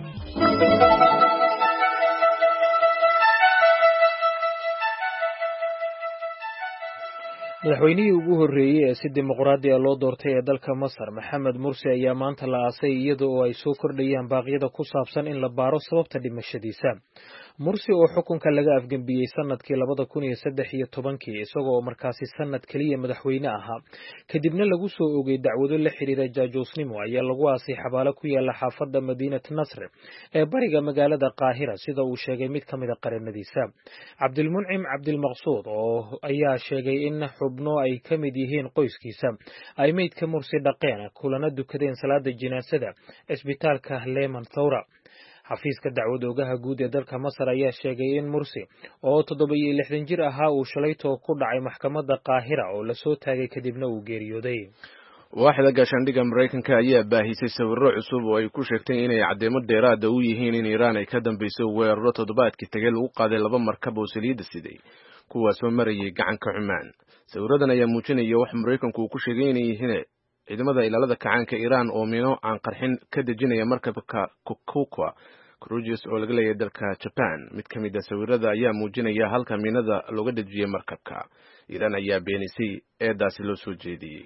madaxweynihii ugu horreeyey ee si dimuqraadi ah loo doortay ee dalka Masar Maxamed Mursi ayaa maanta la aasay iyada oo ay soo kordhayaan baaqyada ku saabsan in la baaro sababta dhimashadiisa. Mursi oo xukunka laga afgambiyey sanadkii labada kun iyo saddex iyo tobankii isagoo oo markaasi sanad kaliya madaxweyne ahaa kadibna lagu soo oogay dacwado la xiriira jaajuusnimo ayaa lagu aasay xabaalo ku yaala xaafadda Madiinat Nasr ee bariga magaalada Qaahira sida uu sheegay mid ka mid ah qareennadiisa. Cabdilmuncim Cabdilmaqsuud oo ayaa sheegay in xubno ay ka mid yihiin qoyskiisa ay meydka Mursi dhaqeen kulana dukadeen salaada jinaasada isbitaalka Lehman Thawra. xafiiska dacwad oogaha guud ee dalka Masar ayaa sheegay in Mursi oo toddoba iyo lixdan jir ahaa uu shalayto ku dhacay maxkamadda Qaahira oo la soo taagay kadibna uu geeriyooday. waaxda gaashaandhigga Mareykanka ayaa baahisay sawirro cusub oo ay ku sheegtay inay caddeemo dheeraad ah u yihiin in Iiraan ay ka dambayso weeraro toddobaadkii tagay lagu qaaday laba markab oo saliidda siday kuwaasoo marayay gacanka Cumaan. sawirradan ayaa muujinaya wax Mareykanku uu ku sheegay inay yihiin ciidamada ilaalada kacaanka Iiraan oo miino aan qarxin ka dejinaya markabka Kokokwa Cruises oo laga leeyahay dalka Japan. mid ka mid ah sawirrada ayaa muujinaya halka miinada looga dejiyay markabka. Iiraan ayaa beenisay eedaasi loo soo jeediyey.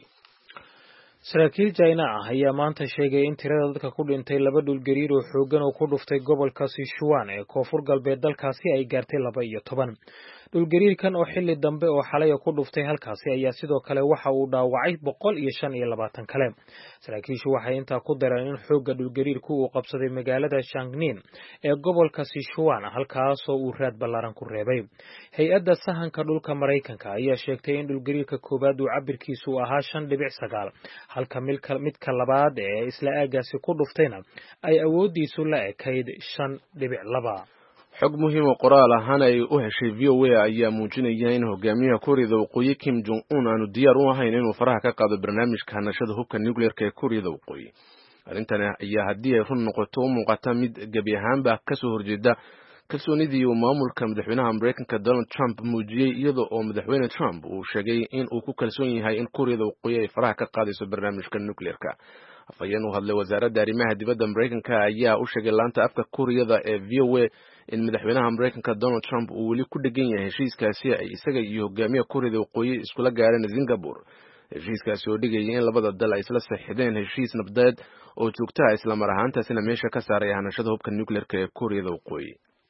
saraakiil China ah ayaa maanta sheegay in tirada dadka ku dhintay laba dhul gariir oo xooggan oo ku dhuftay gobolka Sichuan ee koonfur galbeed dalkaasi ay gaartay laba iyo toban. dhulgariirkan oo xilli dambe oo xalay ku dhuftay halkaasi ayaa sidoo kale waxa uu dhaawacay boqol iyo shan iyo labaatan kale. saraakiishu waxay intaa ku dareen in xoogga dhulgariirku uu qabsaday magaalada Shangnin ee gobolka Sichuan halkaasoo uu raad ballaaran ku reebay. hay-adda sahanka dhulka Mareykanka ayaa sheegtay in dhulgariirka koowaad uu cabirkiisu ahaa shan dhibic sagaal halka midka labaad ee isla aagaasi ku dhuftayna ay awoodiisu la ekayd shan dhibic laba. xog muhiim oo qoraal ahaan ay u heshay V O A ayaa muujinaya in hogaamiyaha Kuuriyada Waqooyi Kim Jong Un aanu diyaar u ahayn inuu faraha ka qaado barnaamijka hanashada hubka nuclear-ka ee Kuuriyada Waqooyi. arrintan ayaa haddii ay run noqoto u muuqata mid gebi ahaanba ka soo horjeeda kalsoonidii uu maamulka madaxweynaha Mareykanka Donald Trump muujiyey iyada oo madaxweyne Trump uu sheegay in uu ku kalsoon yahay in Kuuriyada Waqooyi ay faraha ka qaadayso barnaamijka nuclear-ka. afhayeen u hadlay wasaaradda arrimaha dibadda Mareykanka ayaa u sheegay laanta afka Kuuriyada ee V O A in madaxweynaha Mareykanka Donald Trump uu weli ku dhegan yahay heshiiskaasi ay isaga iyo hogaamiyaha Kuuriyada Waqooyi iskula gaareen Singapore. heshiiskaasi oo dhigaya in labada dal ay isla saxiixdeen heshiis nabdeed oo joogto ah isla mar ahaantaasina meesha ka saaraya hanashada hubka nuclear-ka ee Kuuriyada Waqooyi.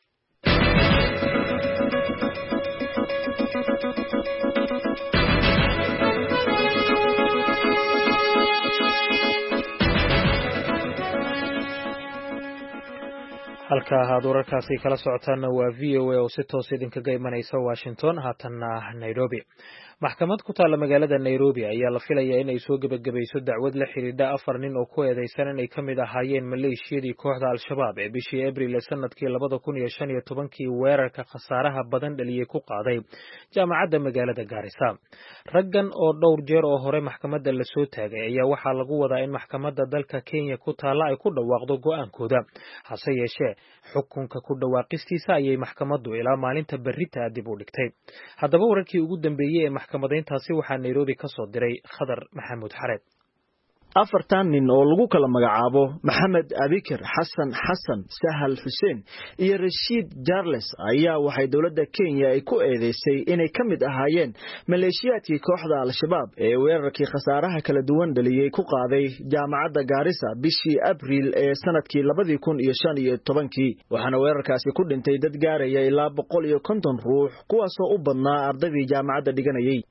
halka aad wararkaasi kala socotaana waa V O A oo si toos idinkaga imanaysa Washington haatanna Nairobi. maxkamad ku taala magaalada Nairobi ayaa la filayaa in ay soo gabagabayso dacwad la xiriirta afar nin oo ku eedeysan inay ka mid ahaayeen maleeshiyadii kooxda Al-Shabaab ee bishii Abriil ee sanadkii labada kun iyo shan iyo tobankii weerarka khasaaraha badan dhaliyay ku qaaday jaamacadda magaalada Garissa. raggan oo dhowr jeer oo hore maxkamadda la soo taagay ayaa waxaa lagu wadaa in maxkamadda dalka Kenya ku taala ay ku dhawaaqdo go'aankooda. hase yeeshee xukunka ku dhawaaqistiisa ayay maxkamaddu ilaa maalinta berrita dib u dhigtay. haddaba wararkii ugu dambeeyay ee maxkamadayntaasi waxaa Nairobi ka soo diray Khadar Maxamuud Xareed. afartan nin oo lagu kala magacaabo Maxamed Abikir Xasan Xasan Sahal Xuseen iyo Rashid Jarles ayaa waxay dawladda Kenya ay ku eedeysay inay ka mid ahaayeen maleeshiyadkii kooxda Al-Shabaab ee weerarkii khasaaraha kala duwan dhaliyay ku qaaday jaamacadda Garissa bishii Abriil ee sanadkii labada kun iyo shan iyo tobankii. waxaana weerarkaasi ku dhintay dad gaaraya ilaa boqol iyo konton ruux kuwaas oo u badnaa ardaydii jaamacadda dhiganayay.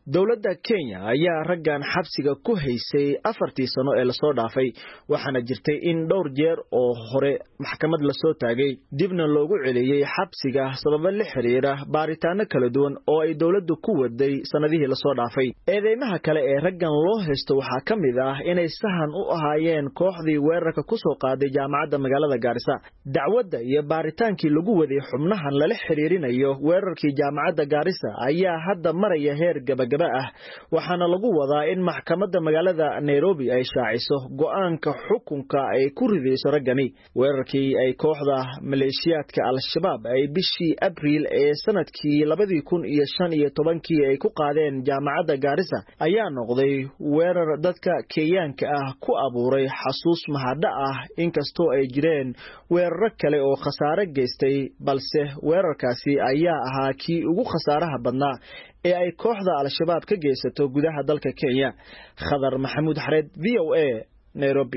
dowladda Kenya ayaa raggan xabsiga ku haysay afartii sano ee la soo dhaafay waxaana jirtay in dhowr jeer oo hore maxkamad la soo taagay dibna loogu celiyay xabsiga sabab la xiriira baaritaano kala duwan oo ay dowladdu ku waday sanadihii la soo dhaafay eedeymaha kale ee raggan loo haysto waxa kamid ah inay sahan u ahaayeen kooxdii weerarka ku soo qaaday jaamacadda magaalada Garissa dacwadda iyo baaritaankii lagu waday xubnahan la xiriirinayo weerarkii jaamacadda Garissa ayaa hadda maraya heer gaba ah waxaana lagu wadaa in maxkamadda magaalada Nairobi ay shaaciso go'aanka xukunka ay ku ridayso raggani weerarkii ay kooxda maleeshiyaadka al-shabaab ay bishii Abriil ee sanadkii laba kun iyo shan iyo toban ay ku qaadeen jaamacadda Garissa ayaa noqday weerar dadka Kenyaanka ah ku abuuray xasuus mahadda ah inkastoo ay jireen weerar kale oo khasaare geystay balse weerarkaasi ayaa ahaa kii ugu khasaaraha badnaa ee ay kooxda al-shabaab ka geysato gudaha dalka Kenya Khadar Maxamuud Xareed V O A Nairobi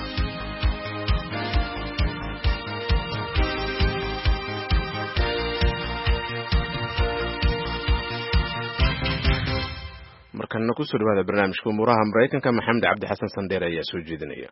markana ku soo dhawaada barnaamijka umuuraha Mareykanka Maxamed Cabdi Xasan Sandeer ayaa soo jeedinaya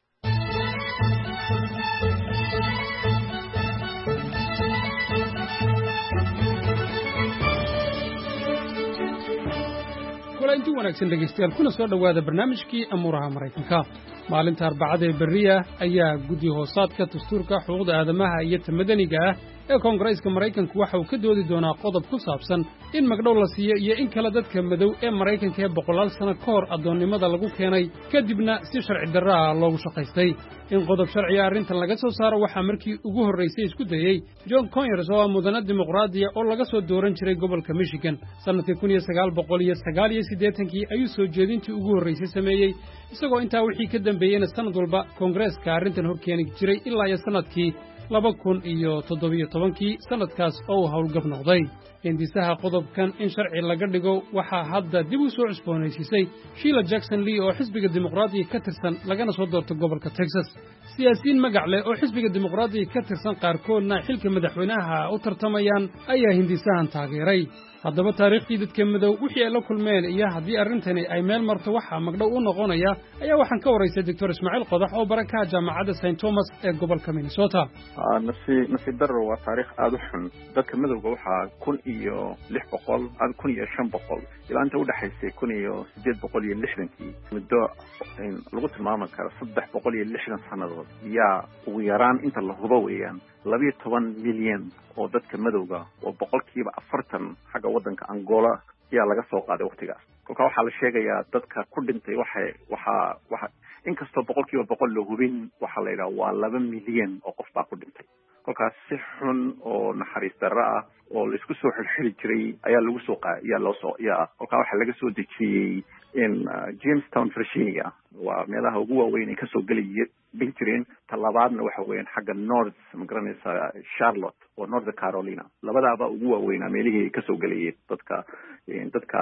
intii wanaagsan dhegeystayaal kuna soo dhawaada barnaamijkii amuuraha Mareykanka maalinta Arbacada ee bariya ayaa guddi hoosaadka dastuurka xuquuqda aadamaha iyo tamadaniga ah ee Koongareeska Mareykanku waxa uu ka doodi doonaa qodob ku saabsan in magdhow la siiyo iyo in kala dadka madow ee Mareykanka ee boqolaal sano ka hor adoonnimada lagu keenay kadibna si sharci darro ah loogu shaqaystay in qodob sharci arrintan laga soo saaro waxa markii ugu horeysay isku dayay John Conyers oo mudane dimuqraadiya oo laga soo dooran jiray gobolka Michigan sanadkii kun iyo sagaal boqol iyo sagaal iyo siddeetan ayuu soo jeedintii ugu horeysay sameeyay isagoo intaa wixii ka dambeeyayna sanad walba Koongareeska arrintan hor keeni jiray ilaa iyo sanadkii laba kun iyo toddoba iyo toban sanadkaas oo hawlgab noqday hindisaha qodobkan in sharci laga dhigo waxa hadda dib u soo cusboonaysiisay Sheila Jackson Lee oo xisbiga dimuqraadiga ka tirsan lagana soo doortay gobolka Texas siyaasiyiin magac leh oo xisbiga dimuqraadiga ka tirsan qaarkoodna xilka madaxweynaha u tartamayaan ayaa hindisahan taageeray haddaba taariikhdii dadka madow wixii ay la kulmeen iyo haddii arrintani ay meel marto waxa magdhow u noqonaya ayaa waxaan ka waraystay doctor Ismaaciil Qodax oo baraka jaamacadda Saint Thomas ee gobolka Minnesota nasi nasi darro waa taariikh aad u xun dadka madowga waxa kun iyo lix boqol aad kun iyo shan boqol ilaa inta u dhaxaysay kun iyo siddeed boqol iyo lixdankii muddo lagu tilmaami karo saddex boqol iyo lixdan sanadood yaa ugu yaraan inta la hubo weeyaan laba iyo toban milyan oo dadka madowga oo boqolkiiba afartan xagga waddanka Angola ayaa laga soo qaaday waqtigaas kolka waxaa la sheegayaa dadka ku dhintay waxay waxa waxa inkastoo boqolkiiba boqol la hubin waxaa la yidhaha waa laba milyan oo qof baa ku dhintay kolkaas si xun oo naxariis darro ah oo la isku soo xirxiri jiray ayaa lagu soo qaa ayaa loo soo yaa kolkaa waxaa laga soo dejiyey in Jamestown Virginia waa meelaha ugu waaweyn ee kasoo gelaya bin jireen talabaadna waxa weeyaan xagga north magaranaysa Charlotte oo North Carolina labadaaba ugu waaweynaa meelihii kasoo gelayay dadka dadka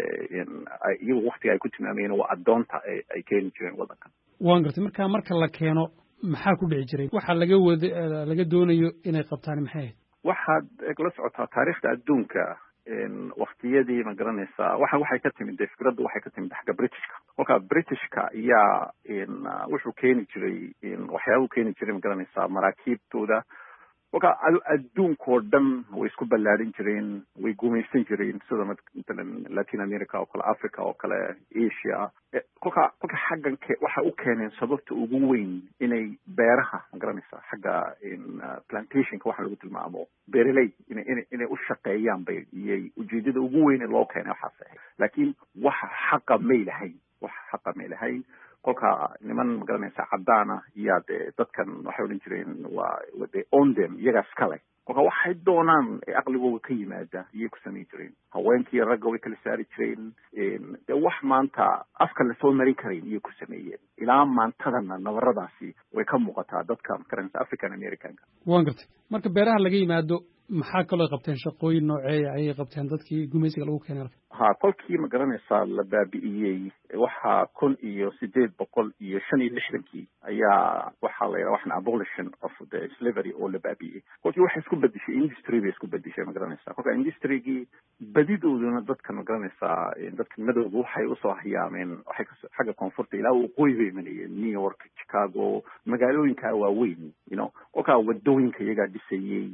iyagu waqtiga ay ku tilmaameen waa adoonta ay keeni jireen waddankan waan gartay marka marka la keeno maxaa ku dhici jiray waxa laga wada laga doonayo inay qabtaan maxay waxaad la socotaa taariikhda adduunka waqtiyadii ma garanaysaa waxa waxay ka timid fikraddu waxay ka timid xagga Britishka kolka Britishka ayaa wuxuu keeni jiray waxyaabo keeni jiray ma garanaysaa maraakiibtooda kolka adduunkoo dhan way isku ballaarin jireen way gumaysan jireen sida matalan Latin America oo kale Africa oo kale Asia kolka kolka xaggan waxa u keeneen sababta ugu weyn inay beeraha ma garanaysaa xagga plantationka waxa lagu tilmaamo beeraley inay inay u shaqeeyaan bay iyay ujeedada ugu weyn ee loo keenay waxaas ahayd laakiin waxa xaqa may lahayn waxa xaqa may lahayn kolka niman ma garanaysaa caddaana iyaa dee dadkan waxay odhan jireen waa they own them iyagaas kale kolka waxay doonaan ee aqligooda ka yimaada iyay ku samayn jireen haweenkii ragga way kala saari jireen dee wax maanta afka lasoo marin karayn iyay ku sameeyeen ilaa maantadana nabaradaasi way ka muuqataa dadka ma garanaysa African Americanka waan gartay marka beeraha laga yimaado maxaa kaloo qabteen shaqooyin nooceeya ayay qabteen dadkii gumaysiga lagu keenay ha kolkii ma garanaysaa la baabi'iyey waxaa kun iyo sideed boqol iyo shan iyo lixdankii ayaa waxaa la yidhaha waxan abolition of the slavery oo la baabi'iyey kolkii waxay isku bedeshay industry bay isku bedeshay ma garanaysaa kolka industrygii badidooduna dadka ma garanaysaa dadka madowga waxay usoo hayaameen waxay xagga koonfurta ilaa waqooyi bay imanayeen new york chicago magaalooyinkaa waaweyn you know kolkaa wadooyinka iyagaa dhisayey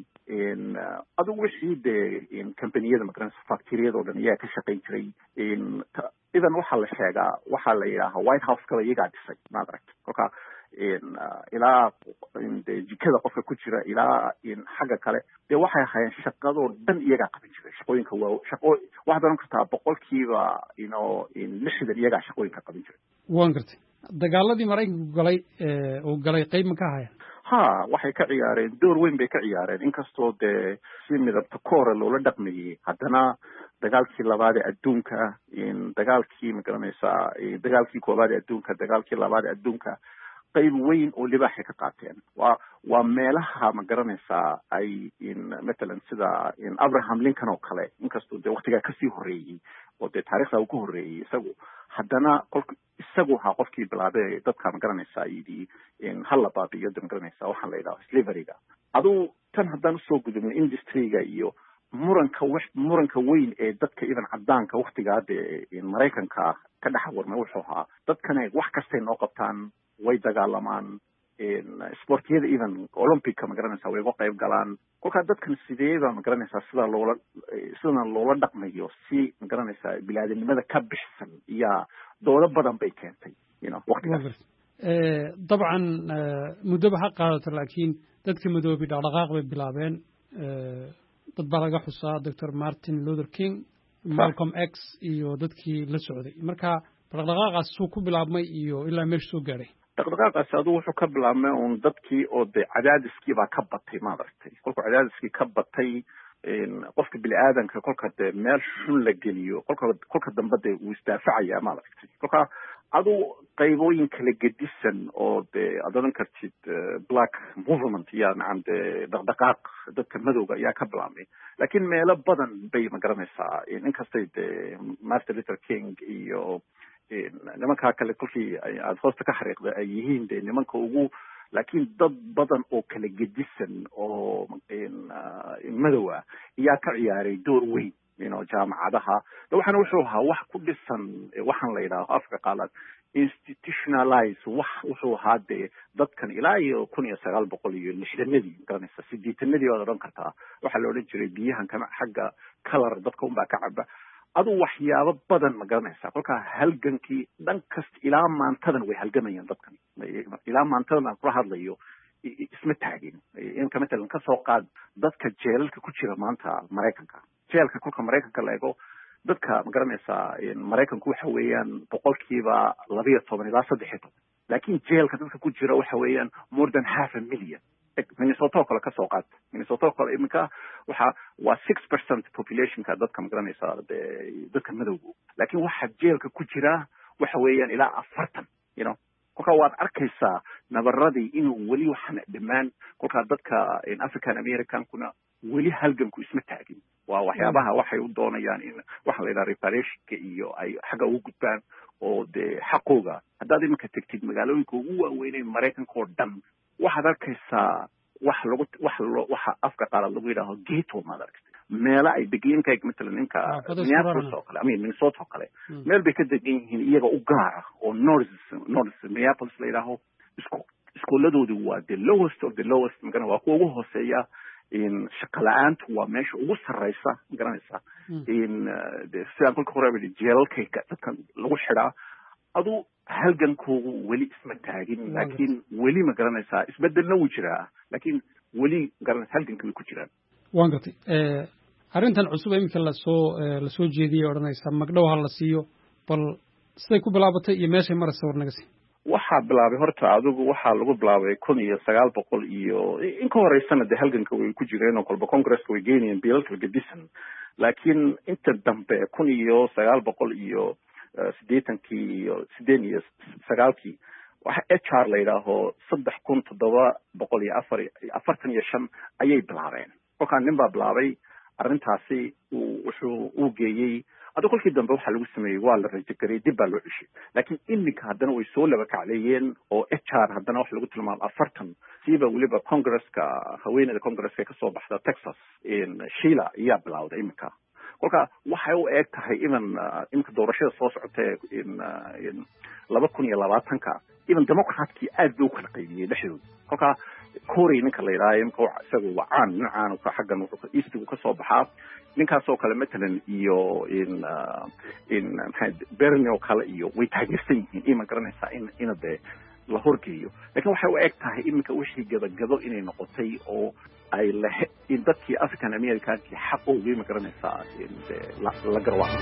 adugu wixii dee companiyada ma garanaysa factoriyadoo dhan iyagaa ka shaqayn jiray idan waxaa la sheegaa waxaa la yidhaaha white house kaba iyagaa dhisay maad aragta kolka ilaa de jikada qofka ku jira ilaa xagga kale dee waxay ahaayeen shaqadoo dhan iyagaa qaban jiray shaqooyinka waa shaqo waxaad oran kartaa boqolkiiba ino lixdan iyagaa shaqooyinka qaban jiray waan gartay dagaaladii maraykanku galay uu galay qayb ma ka haya ha waxay ka ciyaareen door weyn bay ka ciyaareen inkastoo dee si midabta koora loola dhaqmayey haddana dagaalkii labaad ee adduunka dagaalkii ma garanaysaa dagaalkii koowaad ee adduunka dagaalkii labaad ee adduunka qayb weyn oo libaaxay ka qaateen waa waa meelaha ma garanaysaa ay matalan sida abraham lincoln oo kale inkastoo dee waktigaa kasii horreeyey oo dee taarikhda uu ka horreeyey isagu haddana kolka isagu ahaa qofkii bilaabay dadka ma garanaysaa yidhi hala baabiyo de ma garanaysaa waxaan la yidhaha slaveryga aduu tan haddaan usoo gudubno industryga iyo muranka w muranka weyn ee dadka idan cadaanka waktigaa dee maraykanka ka dhex warmay wuxuu ahaa dadkana wax kastay noo qabtaan way dagaalamaan sportyada even olympica ma garanaysaa way uga qayb galaan kolkaa dadkan sideeba ma garanaysaa sida loola sidana loola dhaqmayo si ma garanaysaa bilaadanimada ka bixsan iyaa doodo badan bay keentay you know waktigaas dabcan muddoba ha qaadato laakiin dadka madoobi dhaqdhaqaaq bay bilaabeen dad baa laga xusaa doctor martin luther king malcolm x iyo dadkii la socday marka dhaqdhaqaaqaas suu ku bilaabmay iyo ilaa meesha soo gaadhay dhaqdhaqaaqaasi aduu wuxuu ka bilaabmay un dadkii oo dee cadaadiskii baa ka batay maad aragtay kolkuu cadaadiskii ka batay qofka bini aadanka kolka dee meel xun la geliyo kolka kolka dambe dee wuu isdaafacaya maad aragtay kolka aduu qaybooyin kala gedisan oo dee aad oran kartid black movement yaa nacam dee dhaqdhaqaaq dadka madowga ayaa ka bilaabmay laakiin meelo badan bay ma garanaysaa inkastay dee martin luther king iyo nimankaa kale kolkii aada hoosta ka xariiqda ay yihiin dee nimanka ugu laakiin dad badan oo kala gedisan oo madow ah ayaa ka ciyaaray door weyn ino jaamacadaha de waxaana wuxuu ahaa wax ku dhisan waxaan la yidhaaho afka qaalaad institutionalize wax wuxuu ahaa dee dadkan ilaa iyo kun iyo sagaal boqol iyo lixdanadii garanaysa sideetanadii waad odhan kartaa waxaa la odhan jiray biyahan kama xagga color dadka unbaa ka caba aduu waxyaabo badan ma garanaysaa kolkaa halgankii dhan kasta ilaa maantadan way halgamayaan dadkan ilaa maantadan aan kula hadlayo isma taagin inka matalan kasoo qaad dadka jeelalka ku jira maanta maraykanka jeelka kolka maraykanka la ego dadka ma garanaysaa maraykanku waxa weeyaan boqolkiiba labiyo toban ilaa saddex iyo toban laakiin jeelka dadka ku jira waxa weeyaan more than half a million minnesota oo kale kasoo qaad minnesota oo kale iminka waxa waa six percent populationka dadka ma garanaysaa de dadka madowga laakiin waxa jeelka ku jira waxa weeyaan ilaa afartan you know kolkaa waad arkaysaa nabaradii inuu weli waxaan dhammaan kolkaa dadka african americankuna weli halganku isma taagin waa waxyaabaha waxay u doonayaan in waxa la yidhaha reparationka iyo ay xagga ugu gudbaan oo dee xaqooga haddaad iminka tegtid magaalooyinka ugu waaweynay maraykanka oo dhan waxaad arkaysaa wax lagu wax lo waxa afka qaalaad lagu yidhaaho ghetto maad arkaysa meelo ay degan yihiin matalan ninka minneapolis oo kale I mean minnesota oo kale meel bay ka degan yihiin iyaga u gaara oo north north minneapolis la yidhaaho isku iskooladoodu waa the lowest of the lowest magana waa kuwa ugu hooseeya in shaqa la-aantu waa meesha ugu sarreysa ma garanaysaa in de sidaan kolka hore bidi jeelalkayka dadkan lagu xidhaa aduu halgankoogu weli isma taagin laakiin weli ma garanaysaa isbedelna wuu jiraa laakiin weli magaranaysa halganka way ku jiraan waan gartay arrintan cusub iminka lasoo lasoo jeediyay odhanaysa magdhow ha la siiyo bal siday ku bilaabatay iyo meeshay maraysa war naga sii waxaa bilaabay horta adigu waxaa lagu bilaabay kun iyo sagaal boqol iyo in ka horeysana dee halganka way ku jireen oo kolba congresska way geynayeen biilalka gedisan laakiin inta dambe kun iyo sagaal boqol iyo siddeetankii iyo siddeed iyo sagaalkii waxa h r la yidhaaho saddex kun toddoba boqol iyo afar afartan iyo shan ayay bilaabeen kolkaa nin baa bilaabay arrintaasi uu wuxuu uu geeyey hadda kolkii dambe waxaa lagu sameeyey waa la rajagarey dib baa loo ceshay laakiin iminka haddana way soo laba kacleeyeen oo h r haddana waxa lagu tilmaamo afartan siiba weliba congresska haweeneyda congresska kasoo baxda texas sheila ayaa bilawday iminka kolka waxay u eeg tahay iman iminka doorashada soo socotee laba kun iyo labaatanka iman democratkii aad bay u kala qaybiyey dhexdooda kolka corey ninka la yidhaaha imika isaga waa caan nin caan xaggan eastigu kasoo baxaa ninkaasoo kale matalan iyo in in maxay bernie oo kale iyo way taageersan yihiin ima garanaysaa in ina dee la horgeeyo laakiin waxay u eg tahay iminka wixii gabagabo inay noqotay oo ay lahe in dadkii african americankii xaqoogii ma garanaysaa la garwaa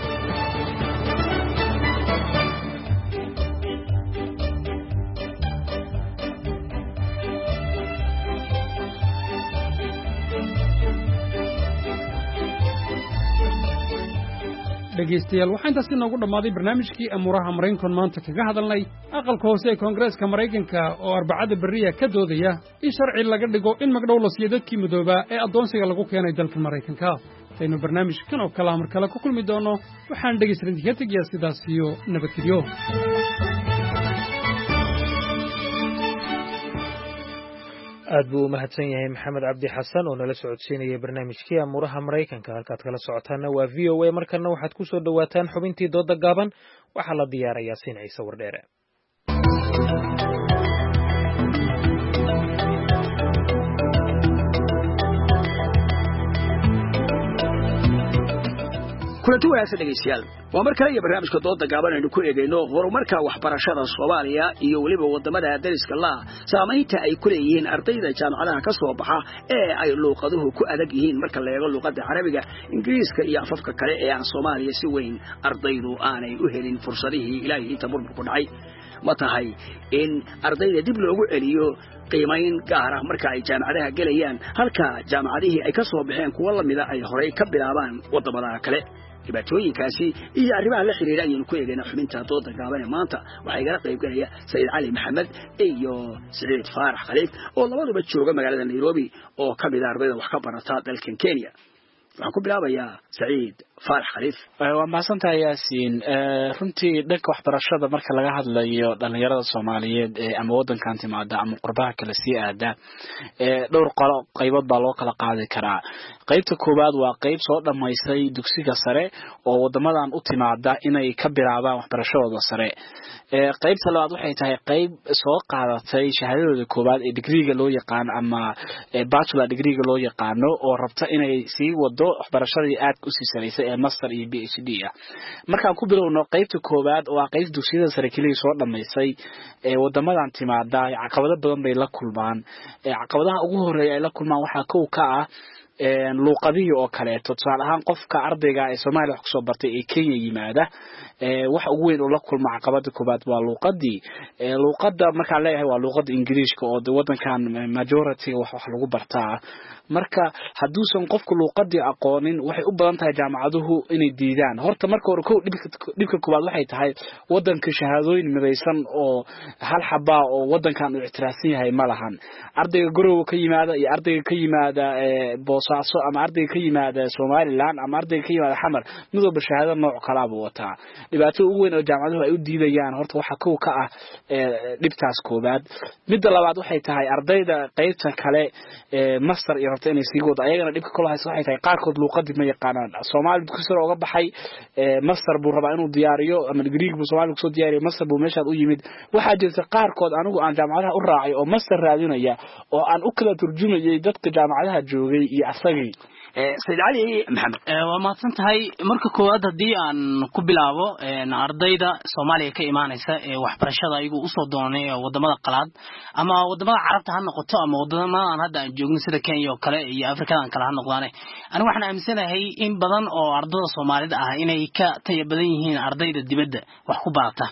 dhegeystayaal waxaa intaas inoogu dhammaaday barnaamijkii amuuraha maraykankan maanta kaga hadalnay aqalka hoose ee koongareeska maraykanka oo arbacada berriya ka doodaya in sharci laga dhigo in magdhow la siiyo dadkii midoobaa ee addoonsiga lagu keenay dalka maraykanka intaynu barnaamijkan oo kalea mar kale ku kulmi doono waxaan dhegaystarinti ka tegayaa sidaas iyo nabadgelyo aad buu u mahadsan yahay maxamed cabdi xasan oo nala socodsiinayay barnaamijkii amuuraha maraykanka halkaad kala socotaana waa v o a markana waxaad ku soo dhowaataan xubintii dooda gaaban waxaa la diyaarayaa siin ciise wardheere kulanti wanaagsan dhegaystayaal waa mar kale iyo barnaamijka dooda gaaban aynu ku eegayno horumarka waxbarashada Soomaaliya iyo waliba wadamada dariska la saamaynta ay ku leeyihiin ardayda jaamacadaha ka soo baxa ee ay luqaduhu ku adag yihiin marka la eego luqadda Carabiga Ingiriiska iyo afafka kale ee aan Soomaaliya si weyn ardaydu aanay u helin fursadihii ilaahay inta burburku ku dhacay ma tahay in ardayda dib loogu celiyo qiimayn gaar ah marka ay jaamacadaha galayaan halka jaamacadihii ay ka soo baxeen kuwa lamida ay horey ka bilaabaan wadamada kale dhibaatooyinkaasi iyo arrimaha la xiriira ayaynu ku eegaynaa xubinta dooda gaaban ee maanta waxaa igala qayb galaya Sayid Cali Maxamed iyo Saciid Faarax Khaliif oo labaduba jooga magaalada Nairobi oo ka mid ah ardayda wax ka barata dalkan Kenya waxaan ku bilaabayaa Saciid Faarax Khaliif waa mahadsantahay Yaasiin runtii dhanka waxbarashada marka laga hadlayo dhalinyarada Soomaaliyeed ee ama wadankan timaada ama qurbaha kala sii aada ee dhowr qolo qaybood baa loo kala qaadi karaa qaybta koobaad waa qayb soo dhameysay dugsiga sare oo wadamadan u timaada inay ka bilaabaan waxbarashadooda sare ee qaybta labaad waxay tahay qayb soo qaadatay shahaadadooda koobaad ee digriga loo yaqaan ama bachelor digriga loo yaqaano oo rabta inay sii wado waxbarashadii aad u sii saraysay ee master iyo PhD ah markaan ku bilowno qaybta koobaad waa qayb dugsiyada sare kaliya soo dhameysay ee wadamadan timaada caqabado badan bay la kulmaan ee caqabadaha ugu horeeya ay la kulmaan waxa kow ka ah een luqadii oo kale tusaale ahaan qofka ardayga ee Soomaaliya wax ku soo bartay ee Kenya yimaada ee wax ugu weyn oo la kulma caqabada koobaad waa luqadii ee luqadda marka la leeyahay waa luqadda Ingiriiska oo wadankan majority wax wax lagu bartaa marka haduusan qofku luqadii aqoonin waxay u badan tahay jaamacaduhu inay diidaan horta marka hore kow dhibka koobaad waxay tahay wadanka shahaadooyin midaysan oo hal xaba oo wadankan uu ictiraafsan yahay ma lahan ardayga gorow ka yimaada iyo ardayga ka yimaada ee boosaaso ama ardayga ka yimaada Soomaaliland ama ardayga ka yimaada Xamar midowba shahaado nooc kala ah wataa dhibaato ugu weyn oo jaamacaduhu ay u diidayaan horta waxa kow ka ah ee dhibtaas koobaad midda labaad waxay tahay ardayda qaybta kale ee master iyo rabta inay sii wado ayagana dhibka kala hayso waxay tahay qaarkood luqadii ma yaqaanaan Soomaali ku soo uga baxay ee master buu rabaa inuu diyaariyo ama degree buu Soomaali ku soo diyaariyo master buu meesha u yimid waxa jirta qaarkood anigu aan jaamacadaha u raacay oo master raadinaya oo aan u kala turjumayay dadka jaamacadaha joogay iyo asagii Sayid Cali Maxamed waa maadsan tahay marka koowaad hadii aan ku bilaabo ardayda Soomaaliya ka imaanaysa ee waxbarashada ayagu u soo doonay wadamada qalaad ama wadamada Carabta ha noqoto ama wadamada aan hadda aan joogno sida Kenya oo kale iyo Afrikada kale ha noqdaan anigu waxaan aaminsanahay in badan oo ardayda Soomaalida ah inay ka tayo badan yihiin ardayda dibadda wax ku barata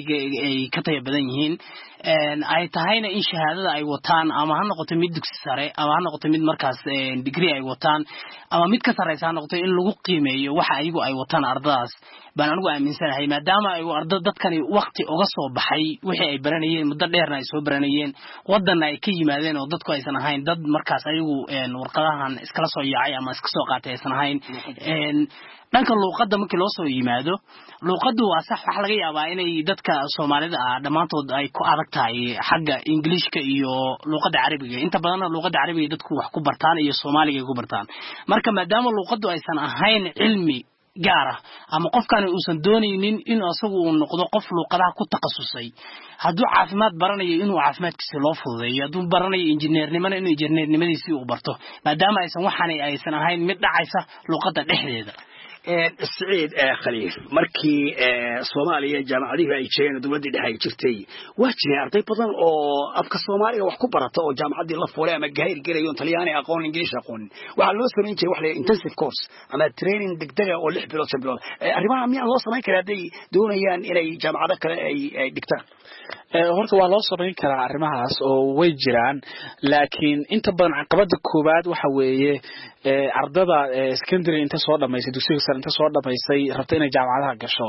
inay ka tayo badan yihiin een ay tahayna in shahaadada ay wataan ama ha noqoto mid dugsi sare ama ha noqoto mid markaas degree ay wataan ama mid ka sareysa ha noqoto in lagu qiimeeyo waxa ayagu ay wataan ardadaas baan anigu aaminsanahay maadaama ay ardada dadkani waqti uga soo baxay wixii ay baranayeen muddo dheerna ay soo baranayeen wadanna ay ka yimaadeen oo dadku aysan ahayn dad markaas ayagu een warqadahan iskala soo yaacay ama iska soo qaatay aysan ahayn een dhanka luuqadda markii loo soo yimaado luuqaddu waa sax waxa laga yaabaa inay dadka Soomaalida ah dhamaantood ay ku adag tahay xagga Ingiriiska iyo luuqadda Carabiga inta badan luuqadda Carabiga dadku wax ku bartaan iyo Soomaaliga ku bartaan marka maadaama luuqaddu aysan ahayn cilmi gaar ah ama qofkan uusan doonaynin in asagu uu noqdo qof luuqadaha ku takhasusay hadduu caafimaad baranayo inuu caafimaadkiisa loo fududeeyo hadduu baranayo injineernimada inuu injineernimadiisii uu barto maadaama aysan waxaan aysan ahayn mid dhacaysa luuqadda dhexdeeda سعيد خليل مركي Soomaaliya jaamacadihi ay jeeyeen dawladda dhexe ay jirtay waa jireen arday badan oo afka Soomaaliga wax ku barata oo jaamacadii la fuulay ama gaar gareeyo Talyaani aqoon Ingiriis aqoon waxa loo sameeyay jiray wax la intensive course ama training degdeg oo lix bilood shan bilood arrimaha miyaa loo sameyn karaa haday doonayaan inay jaamacado kale ay dhigtaan horta waa loo sameyn karaa arrimahaas oo way jiraan laakiin inta badan caqabada koobaad waxa weeye ardada secondary inta soo dhameysay dugsiga sare inta soo dhameysay rabta inay jaamacadaha gasho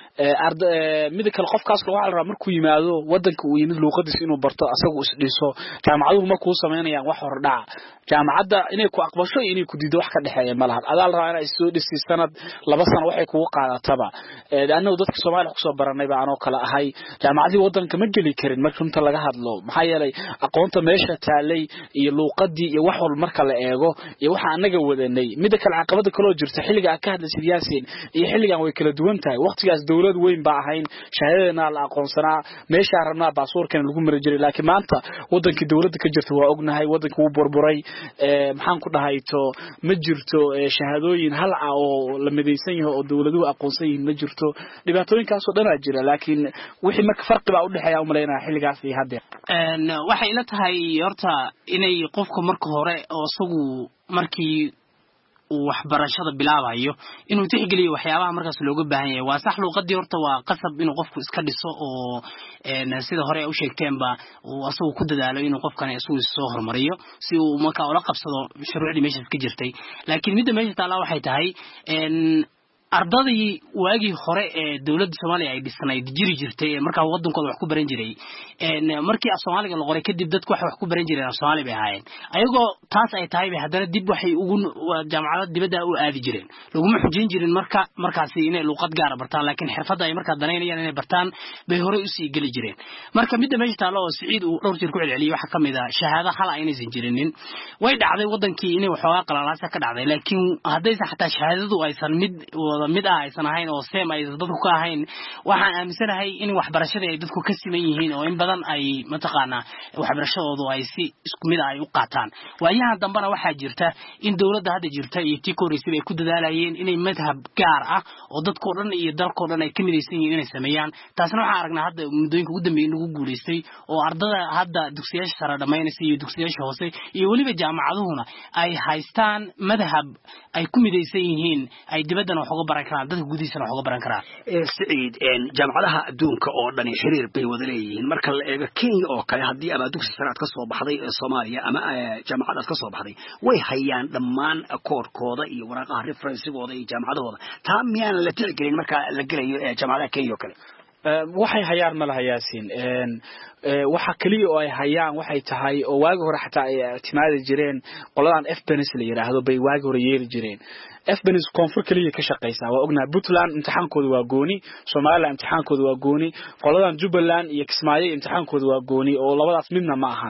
arda mid kale qofkaas waxa la rabaa markuu yimaado wadanka uu yimid luuqadiisa inuu barto asagu is dhiso jaamacaduhu ma ku sameynayaan wax hordhac jaamacada inay ku aqbasho inay ku diido wax ka dhaxeeya malaha adaal rabaa inay soo dhisay sanad laba sano waxay ku qaadataba anagu dadka Soomaaliya ku soo baranay baa anoo kala ahay jaamacadii wadanka ma geli karin marka inta laga hadlo maxaa yeelay aqoonta meesha taalay iyo luuqadii iyo wax walba marka la eego iyo waxa anaga wadanay mid kale caqabada kale oo jirta xilliga ka hadla siyaasiin iyo xilligan way kala duwan tahay waqtigaas dawlad weyn baa ahayn shahaadadana la aqoonsanaa meesha rabnaa baasaboorkan lagu mari jiray laakiin maanta wadankii dawladda ka jirta waa ognahay wadanku uu burburay ee maxaan ku dhahayto ma jirto shahaadooyin hal ah oo la midaysan yahay oo dawladuhu aqoonsan yihiin ma jirto dhibaatooyinkaas oo dhan jira laakiin wixii marka farqi baa u dhaxeeya u maleynaa xilligaas iyo hadda een waxay ila tahay horta inay qofku marka hore oo isagu markii waxbarashada bilaabayo inuu tixgeliyo waxyaabaha markaas looga baahan yahay waa sax luuqadii horta waa qasab inuu qofku iska dhiso oo een sida hore u sheegteenba uu asagu ku dadaalo inuu qofkan isugu soo hormariyo si uu marka ula qabsado shuruucdii meesha ka jirtay laakiin midda meesha taala waxay tahay een ardadii waagi hore ee dawladda Soomaaliya ay dhisnayd jiri jirtay marka wadankooda wax ku baran jiray een markii Soomaaliga la qoray kadib dadku wax wax ku baran jireen Soomaali bay ahaayeen ayagoo taas ay tahay bay haddana dib waxay ugu jaamacadaha dibadda u aadi jireen laguma xujin jirin marka markaasi inay luqad gaar ah bartaan laakiin xirfadda ay marka danaynayaan inay bartaan bay hore u sii gali jireen marka midda meesha taalo oo Saciid uu dhowr jeer ku celceliyay waxa kamid ah shahaado hal aynaysan jirinin way dhacday wadankii inay waxoogaa qalalaasa ka dhacday laakiin haddaysan xataa shahaadadu aysan mid mid ah aysan ahayn oo same ay dadku ka ahayn waxaan aaminsanahay in waxbarashada ay dadku ka siman yihiin oo in badan ay mataqaana waxbarashadoodu ay si isku mid ah ay u qaataan waayahan dambana waxa jirta in dawladda hadda jirta iyo tikoorisi ay ku dadaalayeen inay madhab gaar ah oo dadkoo dhan iyo dalkoo dhan ay ka midaysan yihiin inay sameeyaan taasna waxaan aragnaa hadda muddooyinka ugu dambeeyay inuu guuleystay oo ardada hadda dugsiyada sare dhamaynaysa iyo dugsiyada hoose iyo waliba jaamacaduhuna ay haystaan madhab ay ku midaysan yihiin ay dibaddan wax uga baran karaan dadka gudihiisana wax uga baran karaan ee Saciid een jaamacadaha adduunka oo dhan xiriir bay wada leeyihiin marka la eego Kenya oo kale hadii ama dugsi sare aad ka soo baxday ee Soomaaliya ama jaamacad aad ka soo baxday way hayaan dhammaan koodkooda iyo waraaqaha reference-gooda iyo jaamacadahooda taa miyaan la tixgelin marka la galayo ee jaamacadaha Kenya oo kale waxay hayaan malaha yaasiin een waxa kaliya oo ay hayaan waxay tahay oo waagi hore xataa ay timaadi jireen qoladan F Benis la yiraahdo bay waagi hore yeeli jireen F Benis koonfur kaliya ka shaqeysaa waa ognahay Puntland imtixaankooda waa gooni Soomaaliland imtixaankooda waa gooni qoladan Jubaland iyo Kismaayo imtixaankooda waa gooni oo labadaas midna ma ahan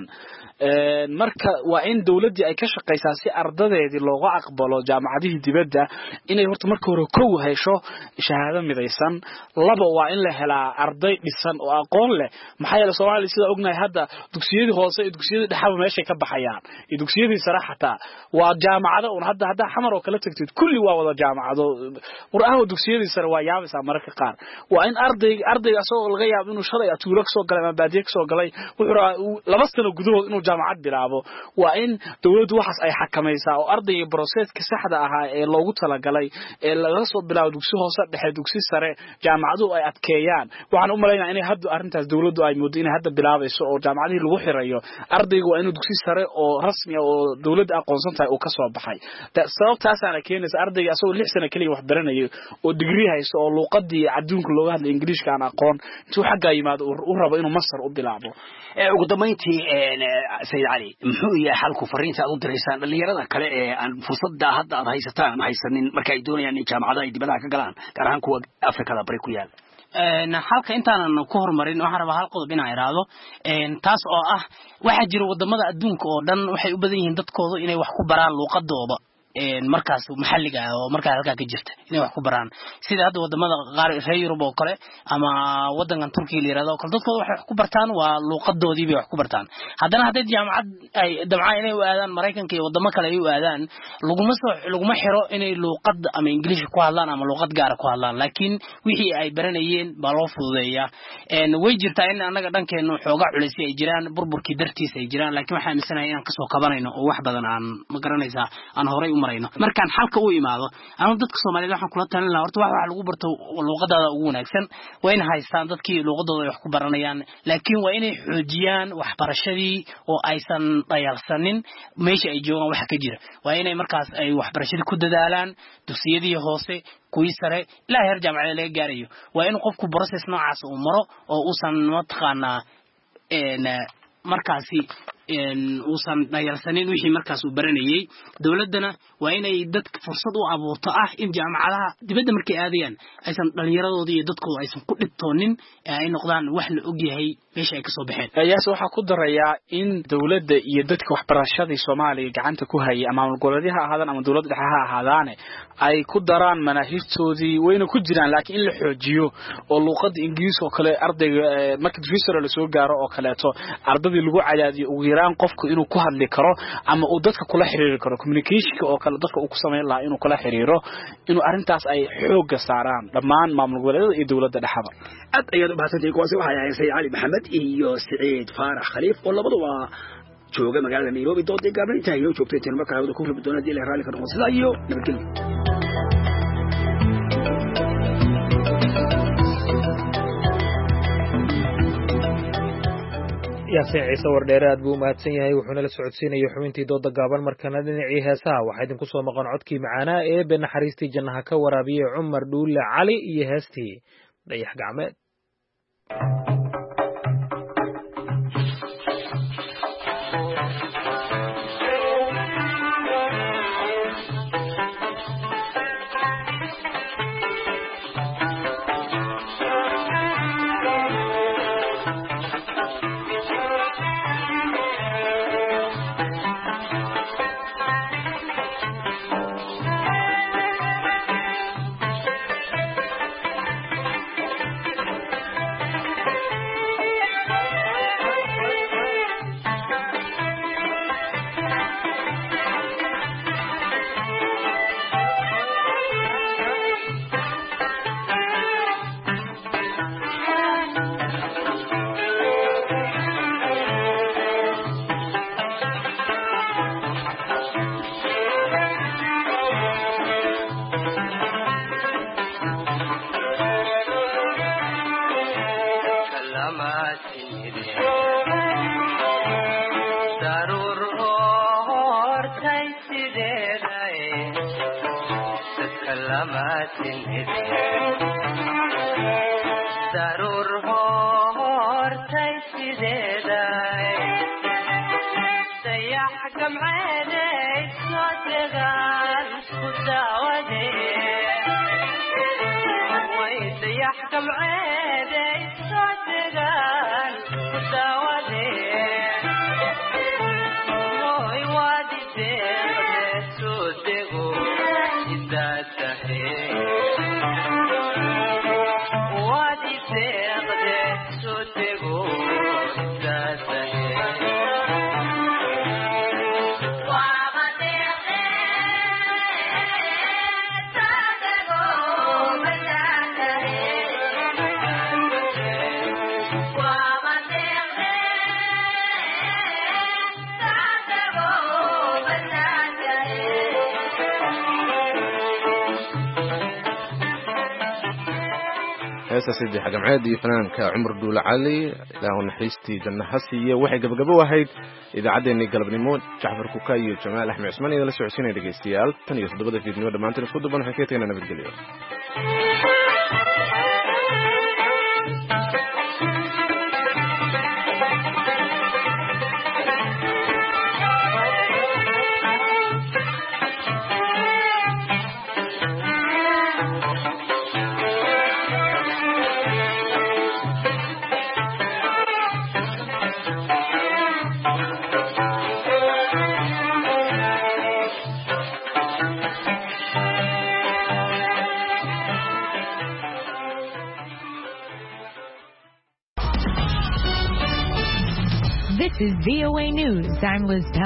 een marka waa in dawladii ay ka shaqeysaa si ardadeedii looga aqbalo jaamacadaha dibadda inay horta marka hore kow hesho shahaado midaysan laba waa in la helaa arday dhisan oo aqoon leh maxaa yeelay Soomaaliya sida ognahay hadda dugsiyada hoose iyo dugsiyada dhexe meesha ka baxayaan iyo dugsiyada sare xataa waa jaamacado oo hadda hadda xamar oo kala tagtid kulli waa wada jaamacado quraanka dugsiyada sare waa yaabisa mararka qaar waa in arday ardayga soo laga yaabo inuu shalay atuulo ka soo galay ama baadiye ka soo galay wuxuu laba sano gudahood inuu jaamacad bilaabo waa in dawladdu waxaas ay xakamaysaa oo ardayga processka saxda ah ee loogu talagalay ee laga soo bilaabo dugsi hoose dhexe dugsi sare jaamacadu ay adkeeyaan waxaan u maleeynaa in hadda arintaas dawladdu ay moodo in hadda bilaabayso oo jaamacadaha lagu xirayo ardaygu waa inuu dugsi sare oo rasmi ah oo dawladda aqoonsan tahay uu ka soo baxay sababtaas aan keenaysa kartaa ardayga asoo lix sano kaliya wax baranayo oo degree haysto oo luqadii adduunka looga hadlay Ingiriiska aan aqoon intuu xagga yimaado u rabo inuu Masar u bilaabo ee ugu dambeyntii Sayid Cali muxuu yahay xalku fariinta aad u direysaan dhalinyarada kale ee aan fursadda hadda aad haysataan haysanin marka ay doonayaan in jaamacadaha ay dibadda ka galaan gaar ahaan kuwa Afrikada bari ku yaal een halka intaan ku horumarin waxaan rabaa hal qodob inaan iraado een taas oo ah waxa jira wadamada adduunka oo dhan waxay u badan yihiin dadkooda inay wax ku baraan luqadooda een markaas maxalliga ah oo markaa halka ka jirta inay wax ku baraan sida hadda wadamada qaar ee Yurub oo kale ama wadankan Turkiga la yiraahdo kala dadkooda wax ku bartaan waa luqadoodii bay wax ku bartaan haddana hadda jaamacad ay dabcan inay u aadaan Mareykanka iyo wadamo kale ay u aadaan laguma soo laguma xiro inay luqad ama Ingiriis ku hadlaan ama luqad gaar ah ku hadlaan laakiin wixii ay baranayeen baa loo fududeeyaa een way jirtaa in anaga dhankeena xooga culeys ay jiraan burburkii dartiis ay jiraan laakiin waxa aaminsanay inaan ka soo kabanayno oo wax badan aan ma garanaysaa aan horay u markaan xalka u imaado aan dadka Soomaaliyeed waxaan kula talin lahaa horta wax lagu barto luqadada ugu wanaagsan waa in haystaan dadkii luqadooda wax ku baranayaan laakiin waa inay xoojiyaan waxbarashadii oo aysan dayalsanin meesha ay joogaan wax ka jira waa inay markaas ay waxbarashadii ku dadaalaan dugsiyadii hoose kuwii sare ilaa heer jaamacad laga gaarayo waa in qofku process noocaas uu maro oo uusan mataqaanaa een markaasi een uusan dayalsanin wixii markaas uu baranayay dawladana waa inay dadka fursad u abuurto ah in jaamacadaha dibadda markay aadayaan aysan dhalinyaradooda iyo dadkooda aysan ku dhibtoonin ay noqdaan wax la og yahay meesha ay ka soo baxeen ayaas waxa ku darayaa in dawladda iyo dadka waxbarashada Soomaaliya gacanta ku hayay ama goboladaha ahaadaan ama dawladda dhexe ha ahaadaan ay ku daraan manahijtoodii wayna ku jiraan laakiin in la xoojiyo oo luqadda Ingiriis oo kale ardayga marka dugsiga la soo gaaro oo kaleeto ardadii lagu cadaadiyo ugu yaraan qofku inuu ku hadli karo ama uu dadka kula xiriiri karo communication oo kale dadka uu ku sameyn lahaa inuu kula xiriiro inuu arintaas ay xoog saaraan dhamaan maamul goboleedyada iyo dawladda dhexaba aad ayaad u baahsantay kuwaasi waxa ay Sayid Cali Maxamed iyo Saciid Faarax Khaliif oo labaduba jooga magaalada Nairobi doodii gaabay tahay oo joogtay tirmo kala ku rib doonadii la raali ka noqon sida iyo nabadgelyo yaasiin ciise wardheere aad buu u mahadsan yahay wuxuuna la socodsiinayay xubintii dooda gaaban markana dhinacii heesaha waxaa idinku soo maqan codkii macaanaa ee be naxariistii jannaha ka waraabiyey cumar dhuule cali iyo heestii dayax gacmeed heestaasi dayax gamceed iyo fanaanka cumar duule cali ilaahu naxariistii janno ha siiye waxay gabagabo ahayd idaacaddeenii galabnimo jacfar kuka iyo jamaal axmed cismaan idinla socodsiinaya dhegaystayaal tan iyo toddobada fiidnimo dhammaanteen isku duban waxaan kaga tegaynaa nabadgelyo This is V O A News. I'm Liz